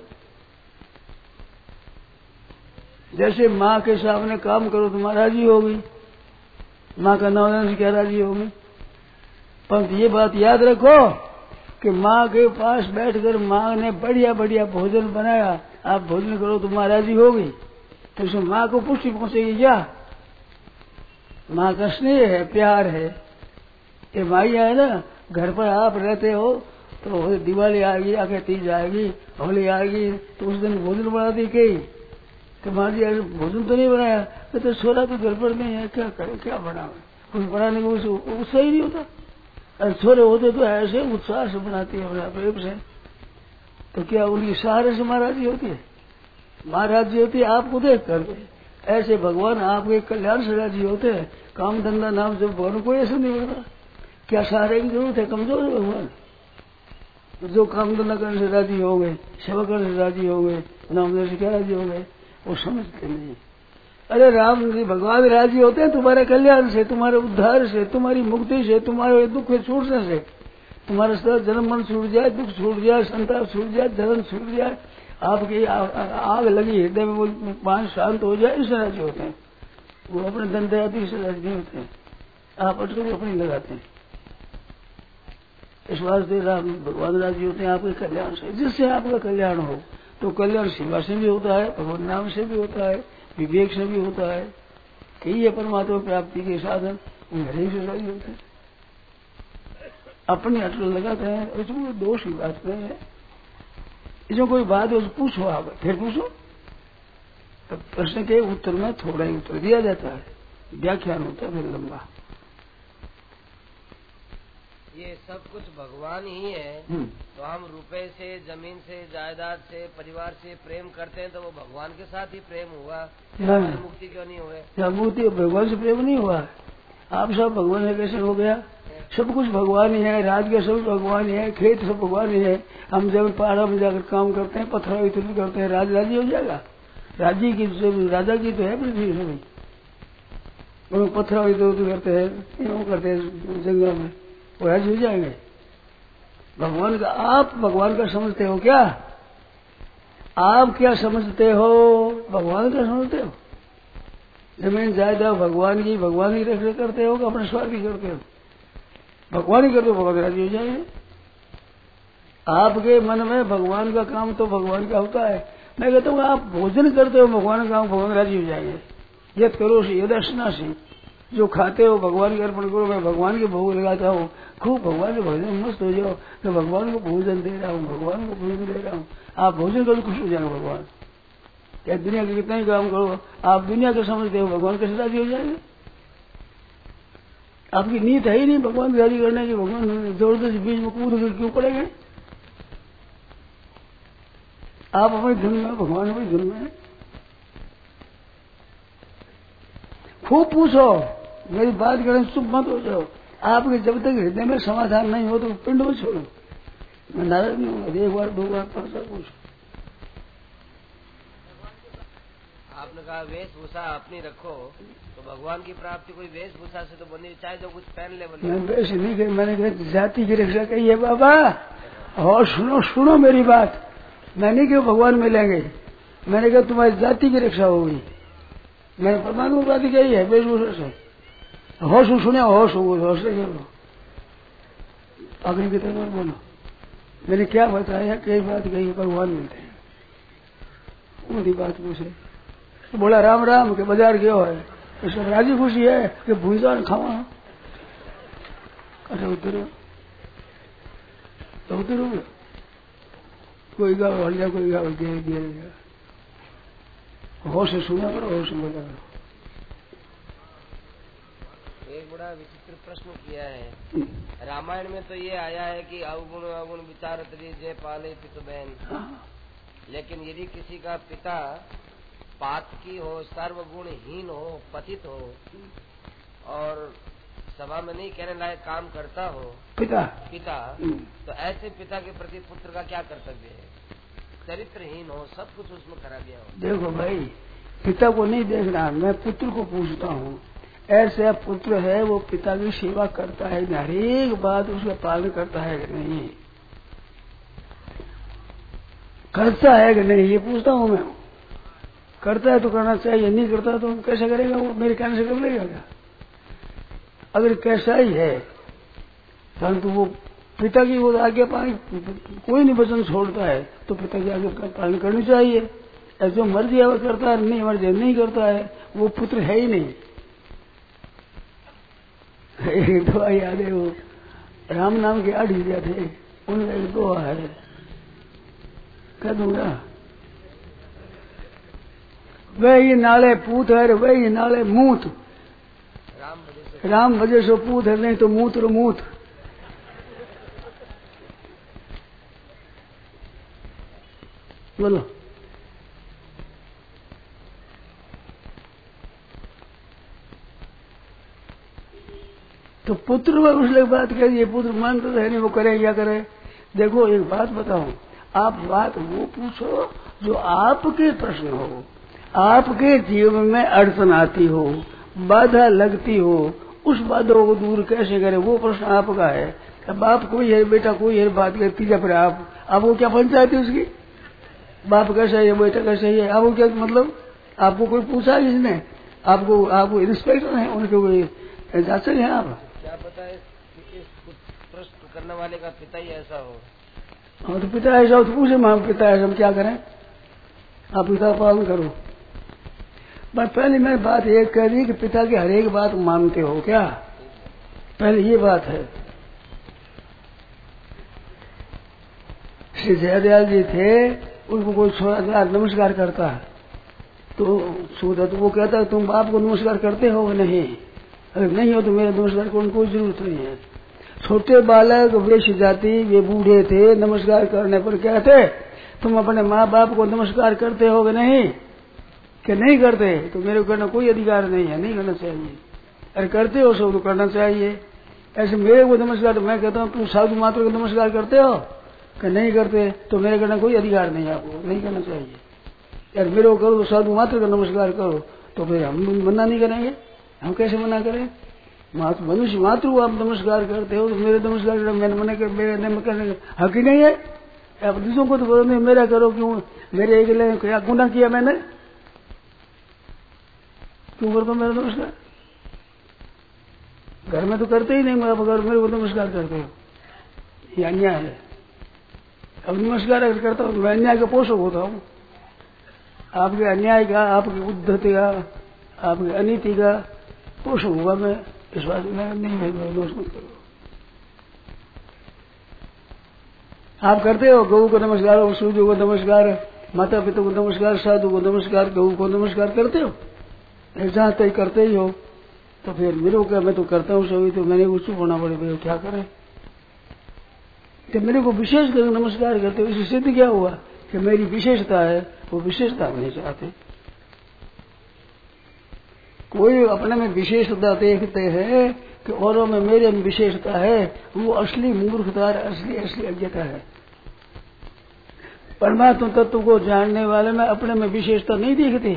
जैसे माँ के सामने काम करो तो माँ राजी होगी, माँ का नाम लेने से क्या राजी होगी? परंतु ये बात याद रखो कि माँ के पास बैठकर माँ ने बढ़िया बढ़िया भोजन बनाया, आप भोजन करो तो माँ राजी होगी, तो उसमें माँ को पुष्टि पहुंचेगी क्या? माँ का स्नेह है, प्यार है, ये माइया है ना, घर पर आप रहते हो तो दिवाली आएगी, आगे तीज आएगी, होली आएगी, तो उस दिन भोजन बनाती कई तो मान जी भोजन तो नहीं बनाया, तो छोरा तो घर पर नहीं है, क्या करे, क्या बनावे, कुछ बनाने को उत्साह ही नहीं होता। और छोरे होते तो ऐसे उत्साह से बनाती है, अपना प्रेम से, तो क्या उनकी सहारे से महाराजी होती है, महाराजी होती है आपको देख कर। ऐसे भगवान आपके कल्याण से राजी होते हैं। काम धंधा नाम जब भगवान कोई ऐसा नहीं होता, क्या सहारे की जरूरत है, कमजोर है भगवान। जो काम धंधा करने से राजी हो गए, सेवा करने से राजी हो गए, नाम देने से क्या राजी हो गए, वो समझते नहीं। अरे राम जी भगवान राजी होते हैं तुम्हारे कल्याण से, तुम्हारे उद्धार से, तुम्हारी मुक्ति से, तुम्हारे दुख के छूटने से। तुम्हारा सारा जन्म मन छूट जाए, दुख छूट जाए, संताप छूट जाए, धर्म छूट जाए, आपकी आग लगी हृदय में वो पांच शांत हो जाए, इससे राजी होते हैं। वो अपने धंधे आदि से राजी नहीं होते हैं, आप अटकल अपनी लगाते हैं। इस वास्ते राम भगवान राजी होते हैं आपके कल्याण से, जिससे आपका कल्याण हो। तो कल्याण सेवा से भी होता है, भगवान नाम से भी होता है, विवेक से भी होता है। कई है परमात्मा प्राप्ति के साधन, उन्हें से राजी होते हैं, अपनी अटकल लगाते हैं। इसमें दोष की बात नहीं है। इसमें कोई बात है पूछो, आप फिर पूछो, तो प्रश्न के उत्तर में थोड़ा ही उत्तर दिया जाता है, व्याख्यान होता है फिर लंबा। ये सब कुछ भगवान ही है, तो हम रुपए से, जमीन से, जायदाद से, परिवार से प्रेम करते हैं, तो वो भगवान के साथ ही प्रेम हुआ, मुक्ति क्यों नहीं हुए? मुक्ति भगवान से प्रेम नहीं हुआ। आप सब भगवान से कैसे हो गया? सब कुछ भगवान ही है, राज के सब भगवान ही है, खेत सब भगवान ही है। हम जब पहाड़ा में जाकर काम करते हैं, पत्थर वितरित करते हैं, राज राजी हो जाएगा। राज्य की राजा की तो है पृथ्वी सभी, पत्थर वितरित करते हैं, करते हैं जंगल में, वो राजी हो जाएंगे। भगवान का आप भगवान का समझते हो क्या? आप क्या समझते हो? भगवान का समझते हो? जमीन जायदाद भगवान की, भगवान की रक्षा करते हो कि अपने स्वार्थ की करते हो? भगवान ही करते हो, भगवान राजी हो जाएंगे। आपके मन में भगवान का काम तो भगवान का होता है। मैं कहता हूँ आप भोजन करते हो भगवान का काम, भगवान राजी हो जाएंगे। यद करो सी यद अश्नासी, जो खाते हो भगवान के अर्पण करो। मैं भगवान के भोग लगाता हूँ, खूब भगवान के भोजन में मस्त हो जाओ। मैं भगवान को भोजन दे रहा हूँ, भगवान को भोजन दे रहा हूँ। आप भोजन करो खुश हो जाएंगे भगवान। क्या दुनिया के कितना ही काम करो, आप दुनिया को समझते हो, भगवान कैसे राजी हो जाएंगे? आपकी नीत है ही नहीं भगवान को राजी करने की। भगवान जबरदस्ती बीच में कूद कर क्यों पड़ेंगे? आप अपनी धुन में, भगवान अपनी धुन में। खूब पूछो, मेरी बात करें चुप मत हो जाओ। आपके जब तक हृदय में समाधान नहीं हो तो पिंड में छोड़ो। मैं नाराज नहीं हूँ, एक बार दो बार पांच बार पूछो। आपने कहा वेशभूषा अपनी रखो, तो भगवान की प्राप्ति कोई वेशभूषा से तो बनी, चाहे जो कुछ पहन ले बोले। मैं वैसे नहीं कही, मैंने कहा जाति की रक्षा कही है बाबा। और सुनो सुनो मेरी बात, मैंने क्यों भगवान मिलेंगे, मैंने कहा तुम्हारी जाति की रक्षा होगी। मैंने परमात्मा की बात कही है वेशभूषा से। होश सुने, होश हो होश से बोलो, अग्नि की तरफ बोलो। मैंने क्या बताया, कई बात कही, भगवान मिलते हैं। उनकी बात पूछे तो बोला राम राम के बाजार क्यों है, इसमें राजी खुशी है कि भूजान खावा। अरे उधर तो उधर कोई गाँव हल्ला, कोई गाँव दे दिया। होश से सुना करो, होश में बोला करो। एक बड़ा विचित्र प्रश्न किया है, रामायण में तो ये आया है कि अवगुण अवगुण विचार जय पाले पितु बहन, लेकिन यदि किसी का पिता पातकी हो, सर्वगुणहीन हो, पतित हो और सभा में नहीं कहने लायक काम करता हो, पिता पिता तो ऐसे पिता के प्रति पुत्र का क्या कर्तव्य है? चरित्रहीन हो, सब कुछ उसमें करा गया हो। देखो भाई, पिता को नहीं देखना, मैं पुत्र को पूछता हूँ। ऐसा पुत्र है वो पिता की सेवा करता है, हर एक बात उसका पालन करता है कि नहीं, करता है कि नहीं, ये पूछता हूँ मैं। करता है तो करना चाहिए, नहीं करता तो कैसे करेगा वो? मेरे कहने से कर लेगा क्या? अगर कैसा ही है परंतु वो पिता की वो आज्ञा पालन, कोई नहीं वचन छोड़ता है तो पिता की आज्ञा पालन करनी चाहिए। जो मर्जी है वो करता है, नहीं मर्जी नहीं करता है, वो पुत्र है ही नहीं। एक तो याद है वो राम नाम के आठ हीरा थे, उनमें एक दो है, कह दूंगा वही नाले पूत है, वही नाले मूत। राम वजह से पूत है, नहीं तो मूत्र मूत। बोलो। तो पुत्र वो उसने बात कही, पुत्र मानते तो है नहीं, वो करे क्या करे। देखो एक बात बताओ, आप बात वो पूछो जो आपके प्रश्न हो, आपके जीवन में अड़चन आती हो, बाधा लगती हो, उस बाधा को दूर कैसे करे, वो प्रश्न आपका है। अब बाप कोई है, बेटा कोई है, बात करती जा पर आप आपको क्या पंचायत है उसकी, बाप कैसा है, बेटा कैसा है, आपको क्या मतलब, आपको कोई पूछा किसने, आपको आपको इंस्पेक्टर है, उनके कोई जांच है आप, क्या पता है इस प्रश्न करने वाले का पिता ही ऐसा हो। हाँ तो पिता ऐसा हो तो पूछे, हम पिता ऐसा हम क्या करें, आप पिता पालन करो। बस पहले मैंने बात एक कह दी कि पिता की हर एक बात मानते हो क्या, पहले ये बात है। श्री जयदयाल जी थे, उनको कोई छोटा नमस्कार करता तो सोचा तो वो कहता तुम बाप को नमस्कार करते हो नहीं, अगर नहीं हो तो मेरा नमस्कार करने कोई जरूरत नहीं है। छोटे बालक वृक्ष जाति वे बूढ़े थे, नमस्कार करने पर कहते तुम अपने माँ बाप को नमस्कार करते हो नहीं, कि नहीं करते तो मेरे को करना कोई अधिकार नहीं है, नहीं करना चाहिए। अरे करते हो सब तो करना चाहिए। ऐसे मेरे को नमस्कार, तो मैं कहता हूँ तुम साधु मात्र को नमस्कार करते हो, कि नहीं करते तो मेरे करना कोई अधिकार नहीं है, आपको नहीं करना चाहिए। यार मेरे को करो तो साधु मात्र का नमस्कार करो, तो फिर हम मना नहीं करेंगे, हम कैसे मना करें। मनुष्य मात्र को आप नमस्कार करते हो तो मेरे नमस्कार मैंने मना कर, मेरे करने हक ही नहीं है। आप दूसरों को तो करो नहीं, मेरा करो क्यों, मेरे एक क्या गुनाह किया मैंने, क्यों करता मेरा नमस्कार। घर में तो करते ही नहीं, मैं अगर मेरे को नमस्कार करते हो, ये अन्याय है। अब नमस्कार अगर करता हूँ मैं अन्याय का पोषक होता हूँ, आपके अन्याय का, आपकी उद्धति का, आपकी अनीति का पोषक हुआ मैं। इस बात में नहीं है, नमस्कार करो। आप करते हो गऊ को नमस्कार, सूर्य को नमस्कार, माता पिता को नमस्कार, साधु को नमस्कार, गऊ को नमस्कार करते हो, जहाँ तक करते ही हो। तो फिर मेरे को मैं तो करता हूँ सभी, तो मैंने को चुप होना पड़े, भाई क्या करें। तो मेरे को विशेष कर नमस्कार करते हो, इससे सिद्ध क्या हुआ कि मेरी विशेषता है, वो विशेषता नहीं चाहते। कोई अपने में विशेषता देखते हैं कि औरों में मेरे में विशेषता है, वो असली मूर्खता, असली असली अज्ञता है। परमात्मा तत्व को जानने वाले में अपने में विशेषता नहीं दिखती।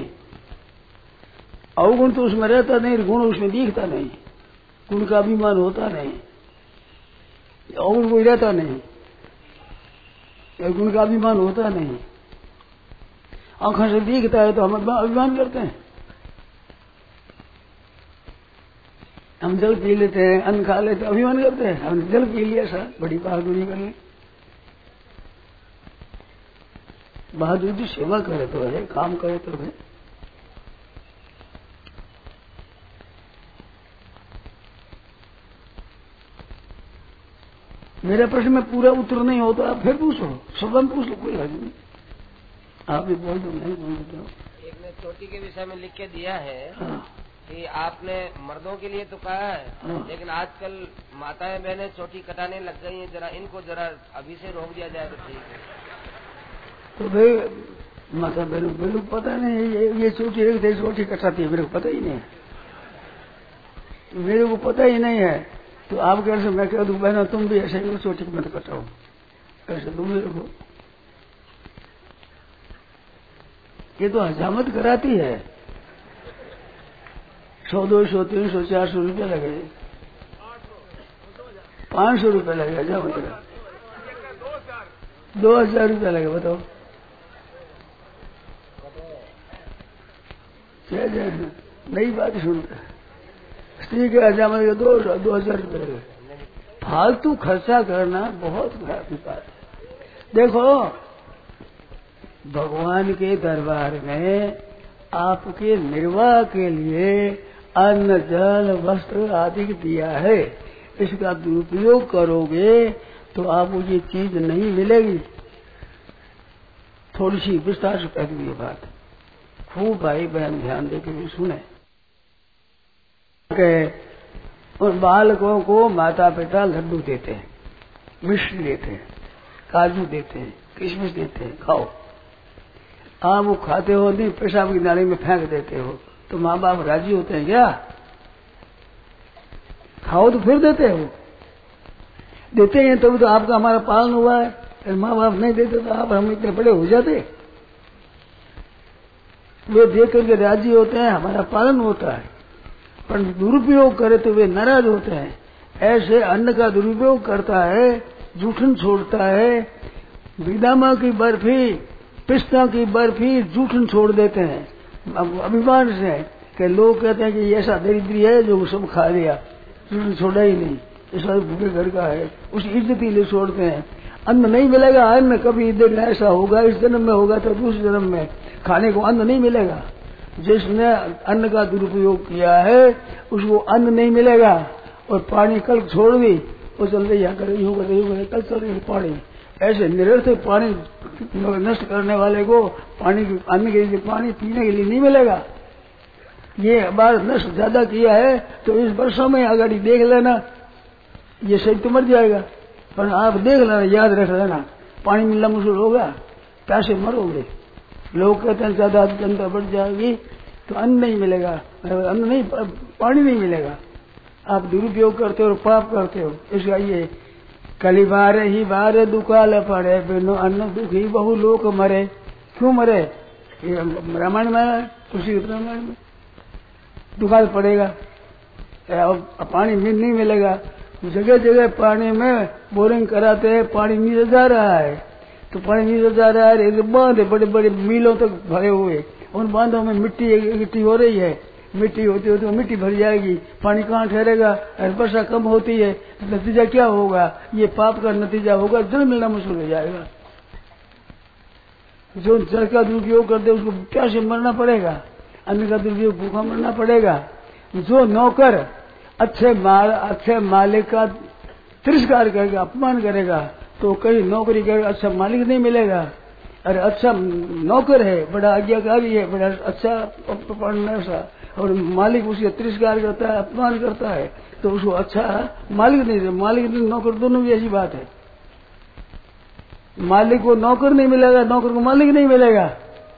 अवगुण तो उसमें रहता नहीं, गुण उसमें दिखता नहीं, गुण का अभिमान होता नहीं, अवगुण कोई रहता नहीं, गुण का अभिमान होता नहीं। आंखों से दिखता है तो हम अभिमान करते हैं। हम जल पी लेते हैं, अन्न खा लेते हैं, अभिमान करते हैं हम जल पी लिया, सर बड़ी बहादुरी कर ले। बहादुरी सेवा करे तो है, काम करे तो है। मेरा प्रश्न में पूरा उत्तर नहीं होता, आप फिर पूछो, सब पूछ लो, कोई हर्ज नहीं। आप भी बोल दो, नहीं बोल दो। एक ने चोटी के विषय में लिख के दिया है। हाँ। कि आपने मर्दों के लिए तो कहा है, हाँ। लेकिन आजकल माताएं बहनें चोटी कटाने लग गई हैं, जरा इनको जरा अभी से रोक दिया जाए तो ठीक है। तो भाई माता बहनों मेरे को पता नहीं, ये, ये चोटी एक देश चोटी कटाती है, मेरे को पता ही नहीं है, मेरे को पता ही नहीं है। तो आप कह से मैं कह दूं बहना तुम भी ऐसे ही चोटी को मत कटाओ, ऐसे तुम भी रखो। ये तो हजामत कराती है, सौ दो सौ तीन सौ चार सौ रुपया लगे, पांच सौ रुपया लगे हजामत का, दो हजार रुपया लगे, बताओ क्या जाए। नई बात सुनते स्त्री के हजामत का दो दो हजार रुपये लगे। फालतू खर्चा करना बहुत बड़ा विपाद है। देखो भगवान के दरबार में आपके निर्वाह के लिए अन्न जल वस्त्र आदि दिया है, इसका दुरुपयोग करोगे तो आपको ये चीज नहीं मिलेगी। थोड़ी सी विस्तार से कह दूँ ये बात, खूब भाई बहन ध्यान देकर सुने। उन बालकों को माता पिता लड्डू देते हैं, मिश्री देते हैं, काजू देते हैं, किशमिश देते हैं, खाओ। आप वो खाते हो नहीं, पेशाब की नाली में फेंक देते हो, तो माँ बाप राजी होते हैं क्या? खाओ तो फिर देते हो, देते हैं तभी तो आपका हमारा पालन हुआ है। अगर माँ बाप नहीं देते तो आप हम इतने बड़े हो जाते। वे देख करके राजी होते हैं, हमारा पालन होता है, पर दुरुपयोग करे तो वे नाराज होते हैं। ऐसे अन्न का दुरुपयोग करता है, जूठन छोड़ता है, बेदामा की बर्फी, पिस्ता की बर्फी जूठन छोड़ देते हैं अभिमान से, कि लोग कहते हैं कि ऐसा दरिद्री है जो सब खा लिया, जूठन छोड़ा ही नहीं, ऐसा भूखे घर का है, उसकी इज्जत ही ले छोड़ते हैं। अन्न नहीं मिलेगा, अन्न कभी दिन ऐसा होगा, इस जन्म में होगा तो दूसरे जन्म में खाने को अन्न नहीं मिलेगा। जिसने अन्न का दुरुपयोग किया है उसको अन्न नहीं मिलेगा। और पानी कल छोड़ दी, वो चल रही है कर यूं कर यूं कर कल चल रही है पानी, ऐसे निरर्थक पानी नष्ट करने वाले को पानी अन्न के लिए पानी पीने के लिए नहीं मिलेगा। ये बार नष्ट ज्यादा किया है तो इस वर्षों में अगर देख लेना, ये सही तो मर जाएगा, पर आप देख लेना, याद रख लेना, पानी मिलना मुश्किल होगा, प्यासे मरोगे। लोग कहते हैं ज्यादा जनता बढ़ जाएगी तो अन्न नहीं मिलेगा, अन्न नहीं पानी नहीं मिलेगा। आप दुरुपयोग करते हो और पाप करते हो। इसका ये कली बार ही बार दुकाल पड़े, बिनो अन्न दुखी बहु लोग मरे। क्यों मरे? रामायण में, तुलसी रामायण में दुकाल पड़ेगा, पानी नहीं मिलेगा। जगह जगह पानी में बोरिंग कराते हैं, पानी नीचे जा रहा है, तो पानी नीचे जा रहा है, बांध बड़े बड़े मीलों तक भरे हुए, उन बांधों में मिट्टी इकट्ठी हो रही है, मिट्टी होती होती तो मिट्टी भर जाएगी, पानी कहाँ ठहरेगा? वर्षा कम होती है, नतीजा क्या होगा? ये पाप का नतीजा होगा, जल मिलना मुश्किल हो जाएगा। जो जल का दुरुपयोग करते उसको प्यासे मरना पड़ेगा, अन्न का दुरुपयोग भूखा मरना पड़ेगा। जो नौकर अच्छे माल अच्छे मालिक का तिरस्कार करेगा, अपमान करेगा, तो कहीं नौकरी करेगा, अच्छा मालिक नहीं मिलेगा। अरे अच्छा नौकर है, बड़ा आज्ञाकारी है, बड़ा अच्छा पढ़ना, और मालिक उसका तिरस्कार करता है, अपमान करता है, तो उसको अच्छा मालिक नहीं, मालिक नहीं नौकर दोनों भी ऐसी बात है। मालिक को नौकर नहीं मिलेगा, नौकर को मालिक नहीं मिलेगा।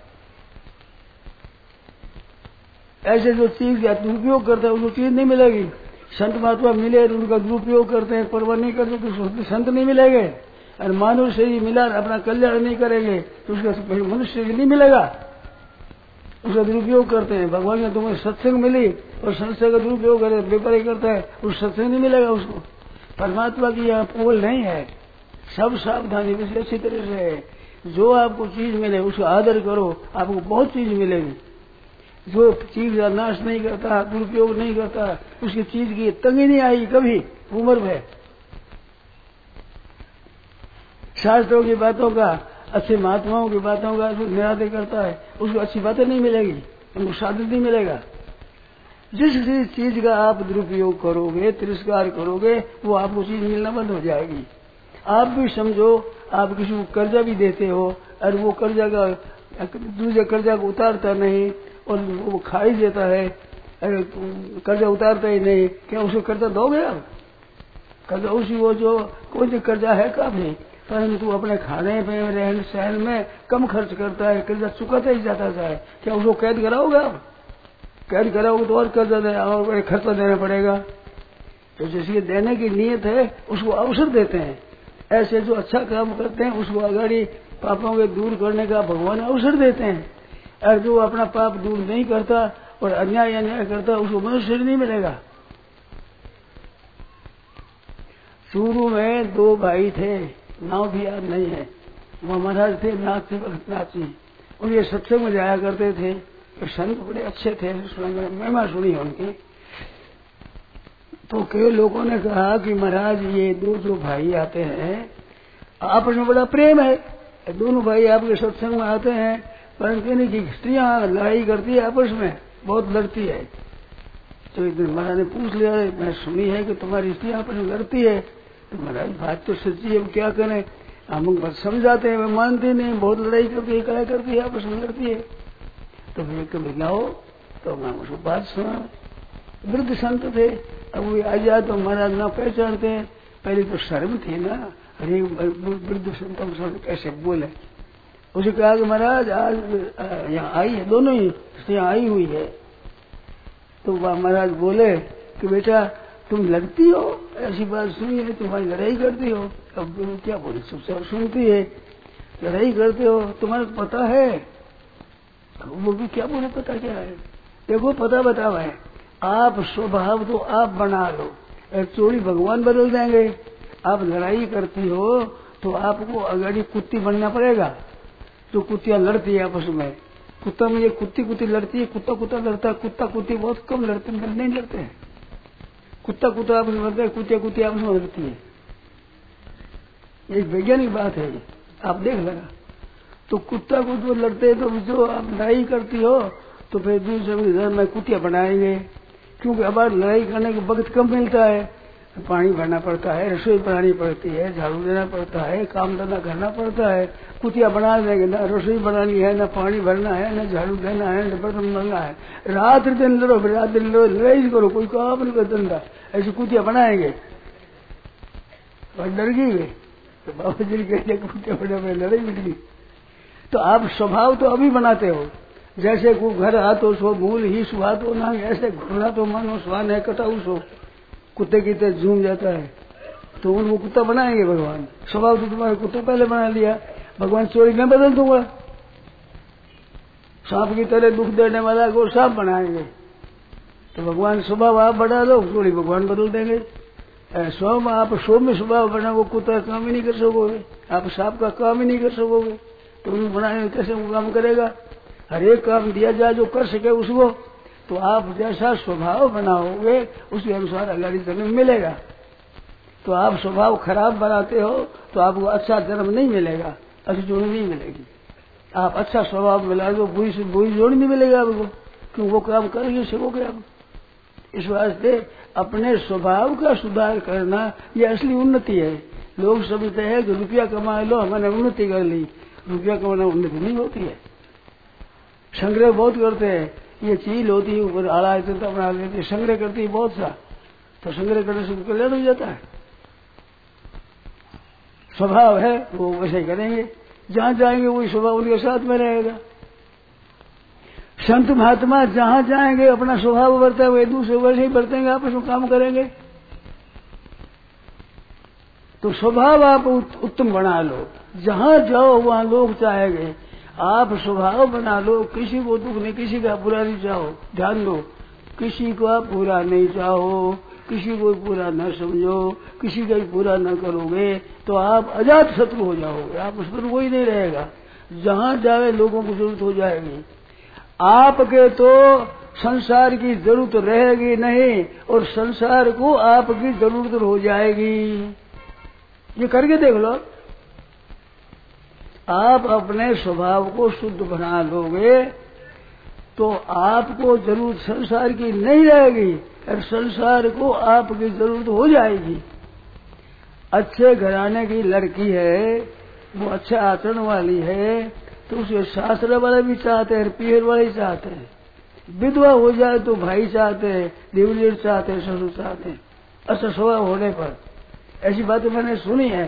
ऐसे जो चीज का दुरुपयोग करता है उसको चीज नहीं मिलेगी। संत महात्मा मिले उनका दुरुपयोग करते हैं, परवाह नहीं करते तो संत नहीं मिलेंगे। और मानव से ही मिला अपना कल्याण नहीं करेंगे तो उसका मनुष्य नहीं मिलेगा। उसका दुरुपयोग करते हैं। भगवान ने तुम्हें सत्संग मिली और सत्संग का दुरुपयोग करे, व्यापारी करता है, उस सत्संग नहीं मिलेगा उसको। परमात्मा की यहाँ पोल नहीं है, सब सावधानी से अच्छी तरह से है। जो आपको चीज मिले उसका आदर करो, आपको बहुत चीज मिलेगी। जो चीज का नाश नहीं करता, दुरुपयोग नहीं करता, उसकी चीज की तंगी नहीं आई कभी उम्र में। शास्त्रों की बातों का, अच्छे महात्माओं की बातों का जो निरादर करता है उसको अच्छी बातें नहीं मिलेगी, उनको साधन नहीं मिलेगा। जिस चीज का आप दुरुपयोग करोगे, तिरस्कार करोगे, वो आपको चीज मिलना बंद हो जाएगी। आप भी समझो, आप किसी को कर्जा भी देते हो और वो कर्जा का दूसरे कर्जा को उतारता नहीं और वो खा ही देता है, कर्जा उतारता ही नहीं, क्या उसको कर्जा दोगे आप? कर्जा उसी वो जो कोई कर्जा है काफी, परंतु अपने खाने पे रहन सहन में कम खर्च करता है, कर्जा चुकाता ही जाता है, क्या उसको कैद कराओगे आप? कैद कराओगे तो और कर्जा दे और खर्चा देना पड़ेगा। तो जिसकी देने की नीयत है उसको अवसर देते हैं। ऐसे जो अच्छा काम करते हैं उसको आगाड़ी पापों के दूर करने का भगवान अवसर देते हैं। और जो अपना पाप दूर नहीं करता और अन्याय अन्याय करता उसको मनुष्य नहीं मिलेगा। शुरू में दो भाई थे, नाव भी याद नहीं है, वो महाराज थे नाथ थे नाथ जी, और ये सत्संग में जाया करते थे। तो संत बड़े अच्छे थे, महिमा सुनी उनकी। तो कई लोगों ने कहा कि महाराज ये दो जो भाई आते हैं आपस में बड़ा प्रेम है, दोनों भाई आपके सत्संग में आते हैं, परंतु की स्त्रियां लड़ाई करती है आपस में, बहुत लड़ती है। तो एक दिन महाराज ने पूछ लिया, मैं सुनी है कि तुम्हारी स्त्री आपस में लड़ती है। तो महाराज बात तो सच्ची है, क्या करें, हम बात समझाते हैं, मैं मानती नहीं, बहुत लड़ाई करती है, क्या करती है, आपस में लड़ती है। तो फिर कभी लाओ, तो मैं उसको बात सुना। वृद्ध संत थे, अब वो आ जाए तो महाराज ना पहचानते हैं। पहले तो शर्म थी ना, अरे वृद्ध संतों के साथ कैसे बोले। उसे कहा कि महाराज आज यहाँ आई है, दोनों ही यहाँ आई हुई है। तो महाराज बोले कि बेटा तुम लगती हो, ऐसी बात सुनी है, तुम्हारी लड़ाई करती हो। अब क्या बोले, चुपचाप सुनती है, लड़ाई करते हो, तुम्हारे पता है। वो भी क्या बोले, पता क्या है, देखो पता बताओ है, आप स्वभाव तो आप बना लो, चोरी भगवान बदल देंगे। आप लड़ाई करती हो तो आपको अगाड़ी कुत्ती बनना पड़ेगा। तो कुत्तियां लड़ती है आपस में, कुत्ता में ये कुत्ती कुत्ती लड़ती है, कुत्ता कुत्ता लड़ता है, कुत्ता कुत्ती बहुत कम लड़ते हैं, नहीं लड़ते हैं। कुत्ता कुत्ता आपस में लड़ते हैं, कुत्तिया कुत्ती आपस में लड़ती है। एक वैज्ञानिक बात है, आप देख लेना। तो कुत्ता कुत्ता लड़ते हैं, तो जो आप लड़ाई करती हो तो फिर दूसरे घर में कुत्तिया बनाएंगे, क्योंकि अब लड़ाई करने का वक्त कम मिलता है। पानी भरना पड़ता है, रसोई बनानी पड़ती है, झाड़ू देना पड़ता है, काम धंधा करना पड़ता है। कुतिया बना देंगे, ना रसोई बनानी है, ना पानी भरना है, ना झाड़ू देना है, ना बर्तन धोना है। रात दिन लड़ो, रात दिन लड़ो, लड़ाई करो, कोई काम नहीं कर धंधा, ऐसी कुतिया बनाएंगे। और डर गई वे तो बाबा जी कहते कुत्ते बड़े बड़े लड़ाई मिट गई। तो आप स्वभाव तो अभी बनाते हो, जैसे को घर हाथों सो मूल ही सुहा तो ना, ऐसे घोड़ा तो मानो स्वान है कटाऊ सो, कुत्ते की तरह झूम जाता है। तो उनको कुत्ता बनाएंगे भगवान। स्वभाव तो तुम्हारे कुत्ता पहले बना लिया, भगवान चोरी में बदल दूंगा। सांप की तरह दुख देने वाला को सांप बनाएंगे, तो भगवान स्वभाव आप बढ़ा लो, चोरी भगवान बदल देंगे। स्वभाव आप सो में स्वभाव बना, वो कुत्ता काम ही नहीं कर सकोगे, आप सांप का काम ही नहीं कर सकोगे। तो उनको बनाने कैसे वो काम करेगा। हर एक काम दिया जाए जो कर सके उसको, तो आप जैसा स्वभाव बनाओगे उसके अनुसार अगाड़ी जन्म मिलेगा। तो आप स्वभाव खराब बनाते हो तो आपको अच्छा जन्म नहीं मिलेगा, अच्छी जोड़ी नहीं मिलेगी। आप अच्छा स्वभाव मिला दो, बुरी से बुरी जोड़ी नहीं मिलेगा आपको, क्यों वो काम कर ही सकोगे आप। इस वास्ते अपने स्वभाव का सुधार करना ये असली उन्नति है। लोग समझते हैं कि रुपया कमा लो हमने उन्नति कर ली, रुपया कमाना उन्नति नहीं होती है। संग्रह बहुत करते हैं, ये चीज होती है ऊपर आला चिंता बना लेती है, संग्रह करती है बहुत सा, तो संग्रह करने से कल्याण हो जाता है। स्वभाव है वो वैसे करेंगे, जहां जाएंगे वही स्वभाव उनके साथ में रहेगा। संत महात्मा जहां जाएंगे अपना स्वभाव बढ़ता है, वे दूसरे वैसे ही बरतेंगे, आपस में काम करेंगे। तो स्वभाव आप उत्तम बना लो, जहां जाओ वहां लोग चाहेंगे। आप स्वभाव बना लो, किसी को दुख नहीं, किसी का बुरा नहीं चाहो। ध्यान दो, किसी को आप बुरा नहीं चाहो, किसी को बुरा न समझो, किसी का बुरा न करोगे तो आप अजात शत्रु हो जाओगे, आप उस पर कोई नहीं रहेगा। जहां जाए लोगों को जरूरत हो जाएगी, आपके तो संसार की जरूरत रहेगी नहीं और संसार को आपकी जरूरत हो जाएगी। ये करके देख लो। आप अपने स्वभाव को शुद्ध बना लोगे तो आपको जरूरत संसार की नहीं रहेगी और संसार को आपकी जरूरत हो जाएगी। अच्छे घराने की लड़की है, वो अच्छा आचरण वाली है, तो उसे शास्त्र वाले भी चाहते हैं, पीर वाले ही चाहते हैं। विधवा हो जाए तो भाई चाहते हैं, देवलीर चाहते हैं, ससुर चाहते हैं, अच्छा स्वभाव होने पर। ऐसी बातें मैंने सुनी है।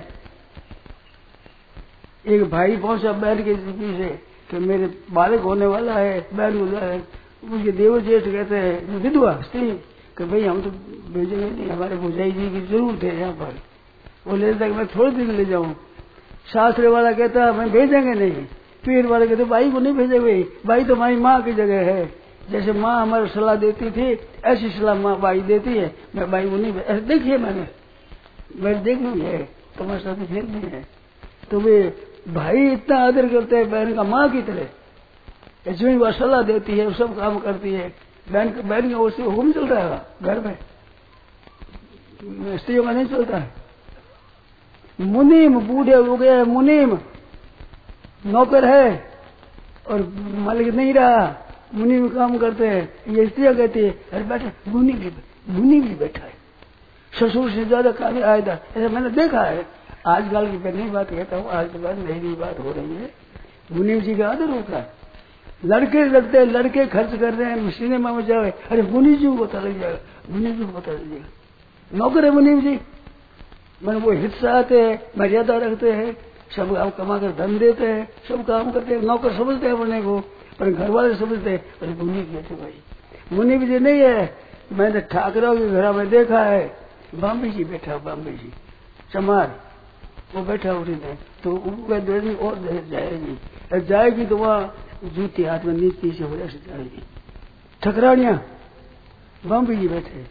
एक भाई पहुंचा बहन के पीछे कि मेरे बालक होने वाला है, बहन हो जाए, मुझे देवर जेठ कहते हैं विधवा स्त्री कि भाई हम तो भेजेंगे नहीं, हमारे भुजाई जी की जरूरत है यहाँ पर। वो ले जाता मैं थोड़े दिन ले जाऊं। शास्त्र वाला कहता मैं भेजेंगे नहीं, पीर वाले कहते भाई को नहीं भेजेंगे, भाई तो हमारी माँ की जगह है। जैसे माँ हमारी सलाह देती थी ऐसी सलाह माँ भाई देती है, मैं भाई को नहीं। ऐसे देखिए मैंने मैंने देखी है, तुम्हारे साथ फिर नहीं है। तो वे भाई इतना आदर करते हैं बहन का माँ की तरह, इसमें वह सलाह देती है, सब काम करती है। बहन बहन की ओर से हुक्म चल रहा है घर में, स्त्रियों का नहीं चलता है। मुनीम बूढ़े हो गए, मुनीम नौकर है और मालिक नहीं रहा, मुनि भी काम करते हैं। ये स्त्रियाँ कहती है अरे बैठे मुनि भी मुनि भी बैठा है, ससुर से ज्यादा कार्य आया था, ऐसा मैंने देखा है। आजकल की पहली बात कहता हूँ, आज के बाद नई नई बात हो रही है। मुनि जी का आदर होता है, लड़के लगते हैं, लड़के खर्च कर रहे हैं, सिनेमा में जाए अरे मुनि जी को पता लग जाएगा, मुनि जी को पता लग जाएगा। नौकर है मुनि जी, मैंने वो हिस्सा आते हैं, मर्यादा रखते हैं, सब आप कमा कर धन देते हैं, सब काम करते हैं। नौकर समझते हैं अपने को, पर घर वाले समझते हैं अरे मुनि जी थे भाई। मुनि जी नहीं है, मैंने ठाकरों के घर में देखा है, बॉम्बे जी बैठा, बॉम्बे जी चमार वो बैठा उठी थे, तो उनका देनी और जाएगी, जाएगी तो वहाँ जूती हाथ में नीचे से हो जाएगी। ठकरानिया बॉम्बे जी बैठे,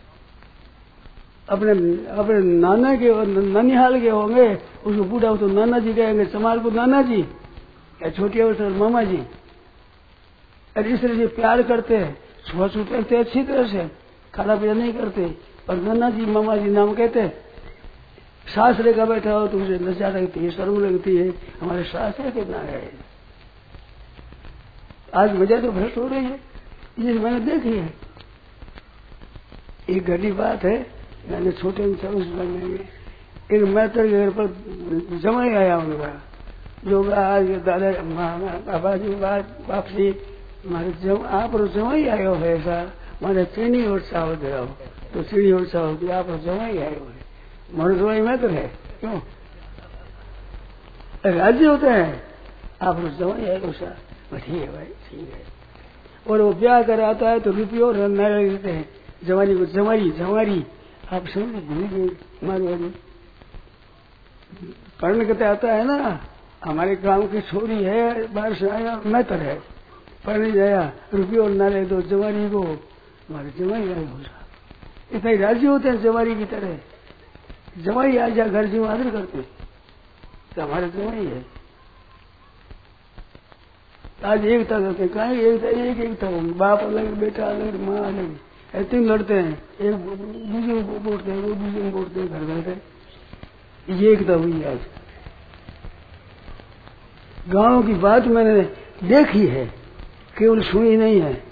अपने अपने नाना के ननिहाल के होंगे, उसको बूढ़ा तो नाना जी कहेंगे, चमार को नाना जी या छोटी अवस्था मामा जी। अरे इस तरह से प्यार करते हैं, छुआ छूट रखते अच्छी तरह से, खाना पीना नहीं करते, पर नाना जी मामा जी नाम कहते हैं। सास रेखा बैठा हो तो उसे लज्जा लगती है, शर्म लगती है, हमारे सास है कितना है। आज मजा तो भ्रष्ट हो रही है, ये मैंने देखी है। एक घड़ी बात है, मैंने छोटे में एक मैटर के घर पर जमाई आया उनका, जो आज दादा बाबा जी बाप जी मारे जम आप जमाई आयो है, ऐसा मारे चीनी और चावल दे रहा हो, तो चीनी और चावल आप जमाई आयो है, मन जमाई में तो है क्यों राज्य होते हैं, आप जमाई आयो सा ठीक है भाई ठीक है। और वो ब्याह कराता है तो रुपये और नारे देते हैं, जवानी को जमारी जमारी, आप समझ भूल मारवाड़ी पढ़ने कहते आता है ना, हमारे गांव की छोरी है, बाहर से आया मैतर है, पढ़ने जाया रुपये और नारे दो जवानी को, हमारे जवाई आए हो सा। इतना ही राज्य होते हैं जवारी की तरह, जवाई आ जा घर जीव आदर करते तो हमारे जवाई है। आज एकता करते कहा एकता एक एकता होगी, बाप अलग बेटा अलग माँ अलग, ऐसे ही लड़ते हैं, एक दूसरे को बोलते हैं, वो दूसरे को बोलते हैं, घर घर ये एकता हुई आज। गांव की बात मैंने देखी है, केवल सुनी नहीं है,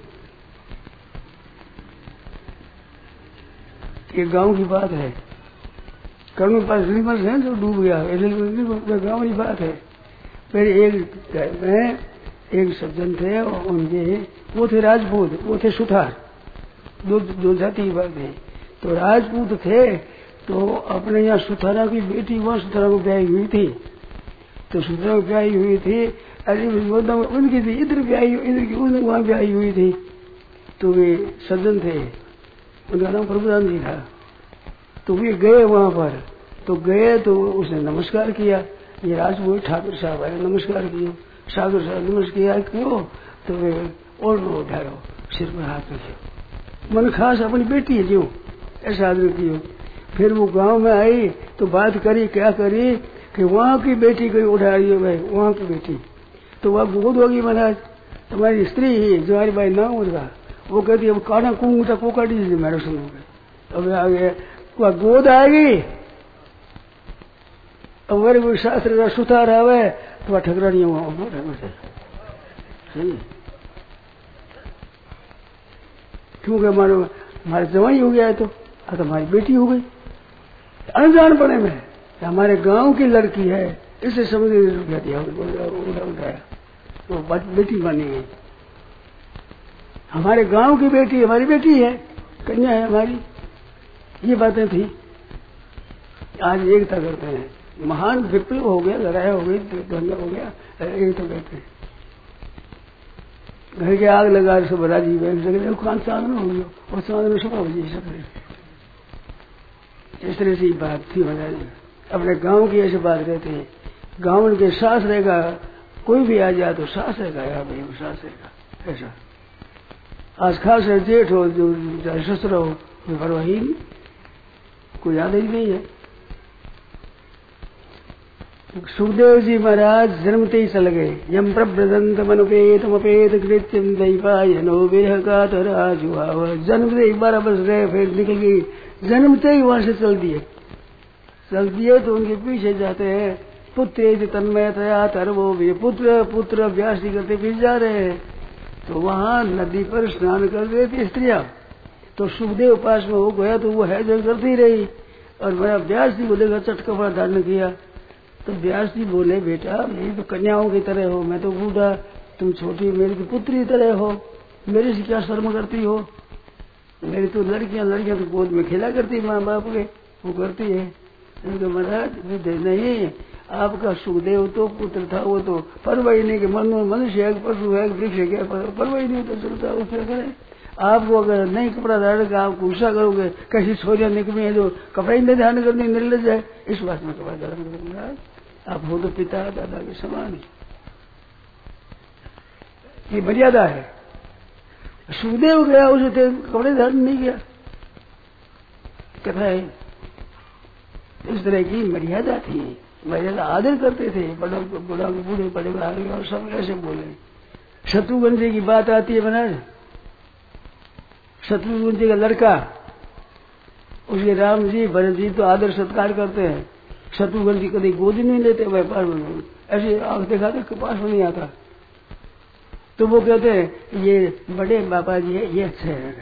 ये गांव की बात है। कर्ण पास रिमस है जो डूब गया, गांव की बात है। फिर एक घर में एक सज्जन थे, उनके वो थे राजपूत, वो थे सुथार, दो दो जाति की बात है। तो राजपूत थे तो अपने यहाँ सुथारा की बेटी वहाँ सुथारा को ब्याही हुई थी, तो सुथारा को ब्याही हुई थी, अरे उनकी थी इधर ब्याही, इधर की उधर वहाँ ब्याही हुई थी। तो वे सज्जन थे, उनका नाम प्रभुदान जी था। तो वे गए वहाँ पर, तो गए तो उसने नमस्कार किया, ये राजपूत ठाकुर साहब आए, नमस्कार किया, ठाकुर साहब नमस्कार क्यों, तो वे और लो उठाओ, सिर पर हाथ रखे, मन खास अपनी बेटी है जो ऐसा आदमी कियो। फिर वो गांव में आई तो बात करी, क्या करी कि वहाँ की बेटी कोई उठा रही है भाई, वहाँ की बेटी, तो वह गोद होगी महाराज, तुम्हारी स्त्री ही जो हमारी भाई नाम उसका, वो कहती है काना कूंगा कोका दीजिए मेरे सुनोगे, अब आगे वह गोद आएगी, अब मेरे कोई शास्त्र का सुधार आवे तो वह ठगरा नहीं हुआ सही, क्योंकि हमारे हमारे जवाई हो गया है तो अब हमारी बेटी हो गई, अनजान पड़े में हमारे गांव की लड़की है, इसे समझ रुपया दिया उठाया तो बेटी बनी गई। हमारे गांव की बेटी हमारी बेटी है, कन्या है हमारी, ये बातें थी। आज एकता करते हैं, महान विप्लव हो गया, लड़ाई हो गई, दंगा हो गया, एकता करते हैं। घर के आग लगा सब राजी जगह खान साधन हो गया और साधन सब हो गई। इस तरह से बात थी महाराज, अपने गांव की ऐसी बात रहती है, गांव के सास रहेगा, कोई भी आ जाए तो सास रहेगा, यार भाई वो सास रहेगा ऐसा। आज खास है जेठ हो जो ससुर हो कोई परवाह ही नहीं, कोई याद ही नहीं है। सुखदेव जी महाराज जन्मते ही चल गए, यम प्रभ्रदंत मनुपेतम अपेत कृत्यम दैवायनो विरह का तराजुआव, जन्मते ही बारह वर्ष रहे, फिर निकल गई, जन्मते ही वहां से चल दिए चल दिए तो उनके पीछे जाते हैं, पुत्र तन्मयतया तरवो भी, पुत्र पुत्र अभ्यास नहीं करते फिर जा रहे हैं। तो वहाँ नदी पर स्नान कर रही थी स्त्रियाँ। तो सुखदेव पास में हो गया तो वो है जो करती रही। और मेरा व्यास जी बोलेगा चट कपड़ा धारण किया। तो व्यास जी बोले बेटा मेरी तो कन्याओं की तरह हो, मैं तो बूढ़ा, तुम छोटी मेरी तो पुत्री तरह हो, मेरे से क्या शर्म करती हो? मेरी तो लड़कियां लड़कियां तो गोद में खेला करती माँ बाप के, वो करती है। महाराज नहीं, आपका सुखदेव तो पुत्र था, वो तो परवाही नहीं कि मनुष्य है पशु है वृक्ष है, परवाही नहीं तो चलता, उससे करें। आपको अगर नहीं कपड़ा धारण का आप गुस्सा करोगे, कैसी छोरियां निकमी है जो कपड़ा ही नहीं धारण करनी, निर्लज है, इस बात में कपड़ा धारण करेंगे। महाराज आप हो तो पिता दादा के समान, ये मर्यादा है। सुखदेव गया उसे कपड़े धारण नहीं किया, कथा है। इस तरह की मर्यादा थी, मर्यादा आदर करते थे। बड़ों को बड़ा बूढ़े बड़े आगे और सब ऐसे बोले। शत्रुघ्न जी की बात आती है महाराज, शत्रुघ्न जी का लड़का, उसके राम जी भरत जी तो आदर सत्कार करते हैं। शत्रुघ्न जी कभी गोद नहीं लेते, व्यापार में ऐसे आंख दिखा के पास में नहीं आता। तो वो कहते हैं ये बड़े बाबा जी है, ये अच्छे हैं।